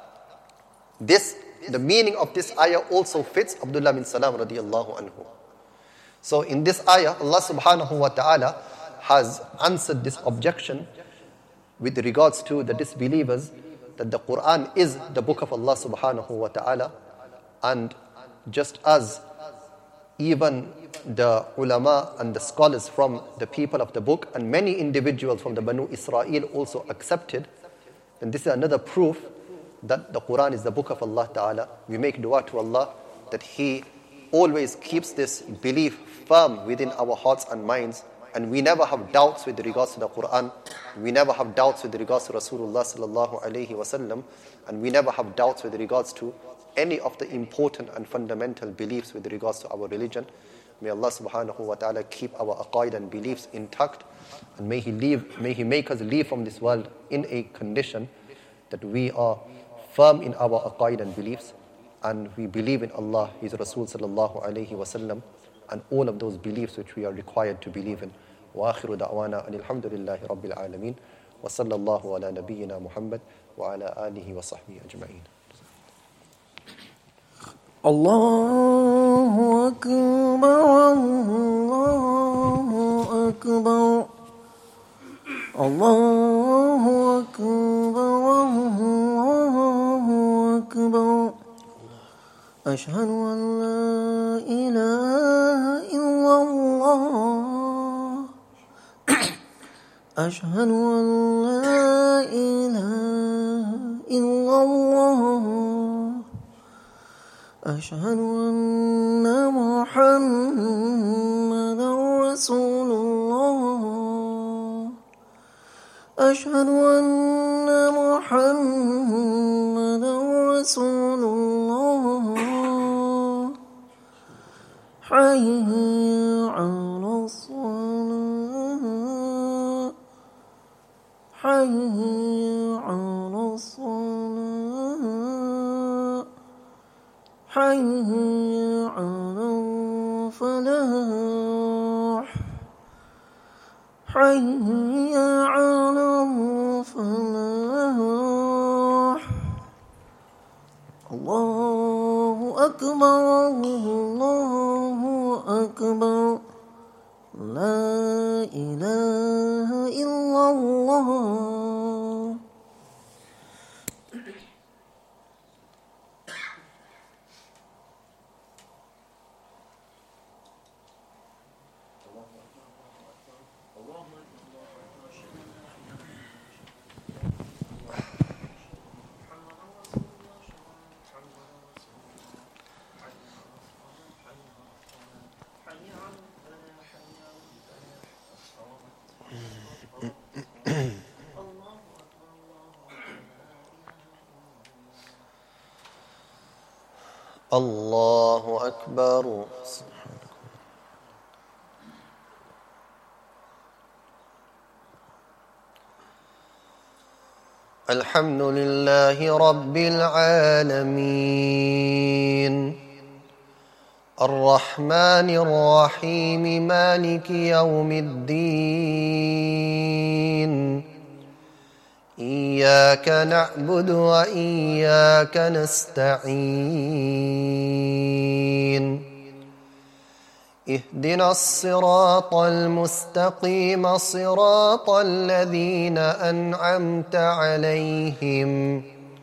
S1: the meaning of this ayah also fits Abdullah bin Salam radiyallahu anhu. So in this ayah, Allah subhanahu wa ta'ala has answered this objection with regards to the disbelievers, that the Quran is the book of Allah subhanahu wa ta'ala. And just as even the ulama and the scholars from the people of the book and many individuals from the Banu Israel also accepted, then this is another proof that the Quran is the book of Allah Ta'ala. We make dua to Allah that He always keeps this belief firm within our hearts and minds, and we never have doubts with regards to the Quran, we never have doubts with regards to Rasulullah sallallahu alayhi wasallam, and we never have doubts with regards to any of the important and fundamental beliefs with regards to our religion. May Allah subhanahu wa ta'ala keep our aqaid and beliefs intact, and may He make us leave from this world in a condition that we are firm in our aqaid and beliefs, and we believe in Allah, His Rasul sallallahu alayhi wasallam, and all of those beliefs which we are required to believe in. Wa akhiru da'wana anil hamdulillahi rabbil alameen, wa sallallahu ala nabiyyina Muhammad wa ala alihi wa sahbihi ajma'in.
S2: Allahu Akbar, Allahu Akbar, Allahu Akbar, Allahu Akbar. Ashhadu an la ilaha illallah, Ashhadu an la ilaha illallah, Ashhadu anna Muhammadan Rasulullah, Ashhadu anna Muhammadan Rasulullah. Hayya 'ala as-salah, Hayya 'ala as-salah, Hayya 'ala al-falah, Hayya 'ala al-falah. Allahu Akbar, Allahu Akbar, La ilaha illallah.
S1: Allahu Akbar. Alhamdulillahi Rabbil Alameen, Ar-Rahmanir Rahim, Maliki Yawmiddin. إياك نعبد وإياك نستعين اهدنا الصراط المستقيم صراط الذين أنعمت عليهم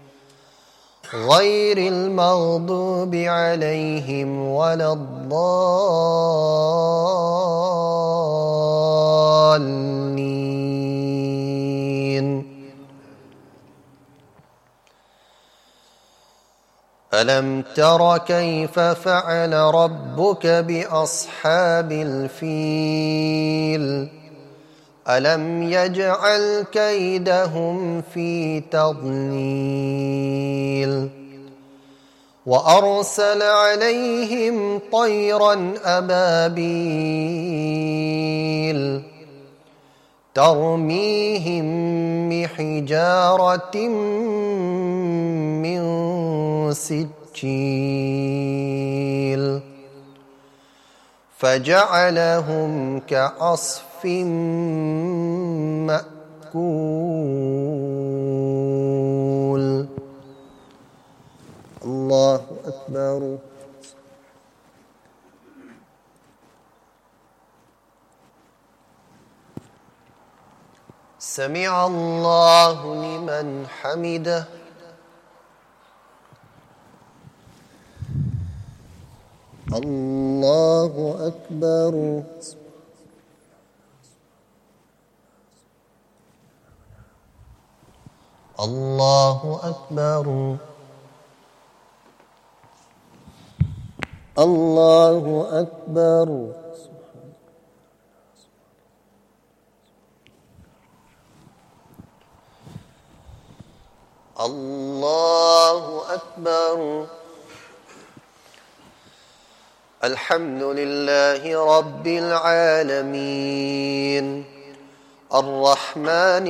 S1: غير المغضوب عليهم ولا الضالين. ألم تر كيف فعل ربك بأصحاب الفيل ألم يجعل كيدهم في تضليل وأرسل عليهم طيرا أبابيل ترميهم بحجارة من سجيل فجعلهم كعصف مأكول. الله أكبر. سمع الله لمن حمده. الله أكبر. الله أكبر. الله أكبر. الله أكبر. الحمد لله رب العالمين الرحمن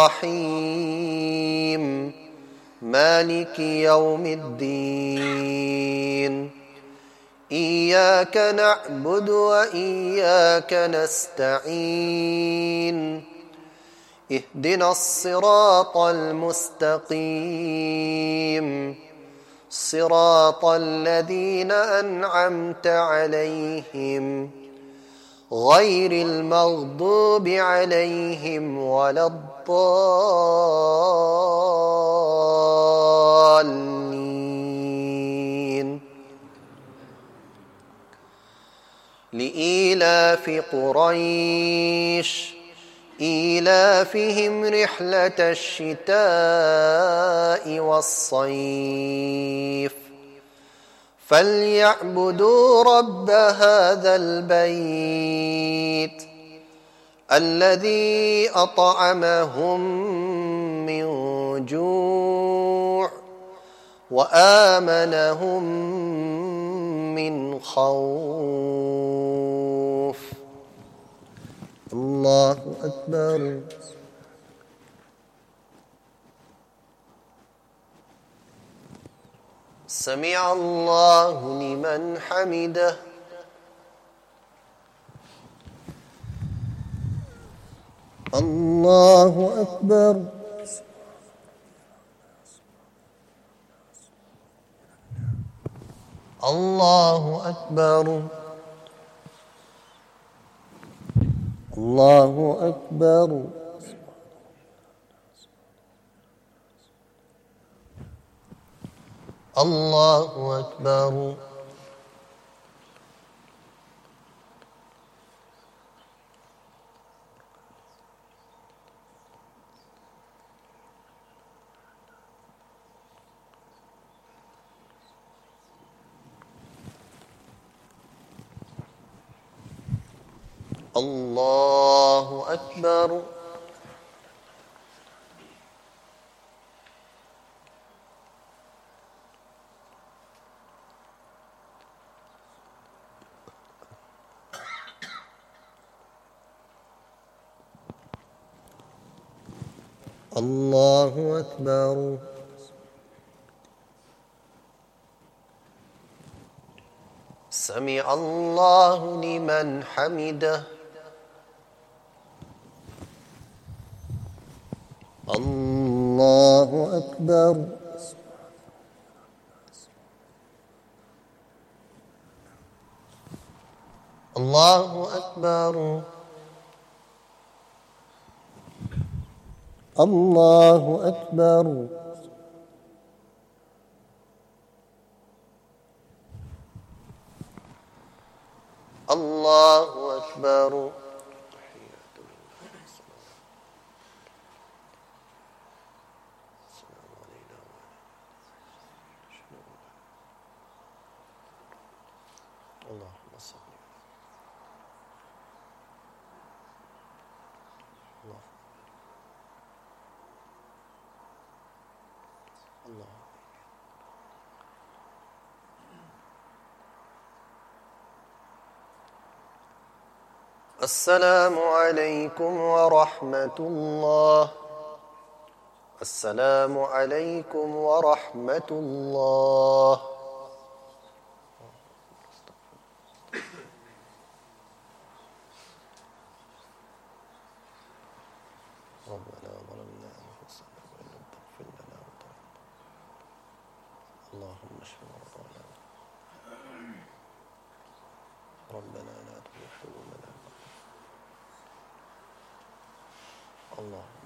S1: الرحيم مالك يوم الدين إياك نعبد وإياك نستعين اهدنا الصراط المستقيم صراط الذين أنعمت عليهم غير المغضوب عليهم ولا الضالين. لإيلاف قريش إيلافهم رحلة الشتاء والصيف فليعبدوا رب هذا البيت الذي أطعمهم من جوع وآمنهم من خوف. الله أكبر. سمع الله لمن حمده. الله أكبر. الله أكبر. الله أكبر. الله أكبر. الله أكبر. الله أكبر. سمع الله لمن حمده. الله أكبر. الله أكبر. الله أكبر. الله أكبر. اللهم صل. الله. السلام عليكم ورحمة الله. السلام عليكم ورحمة الله. ربنا ظلمنا أنفسنا وإن لم تغفر لنا وترحمنا اللهم اشف مرضانا. ربنا لا تزغ قلوبنا. الله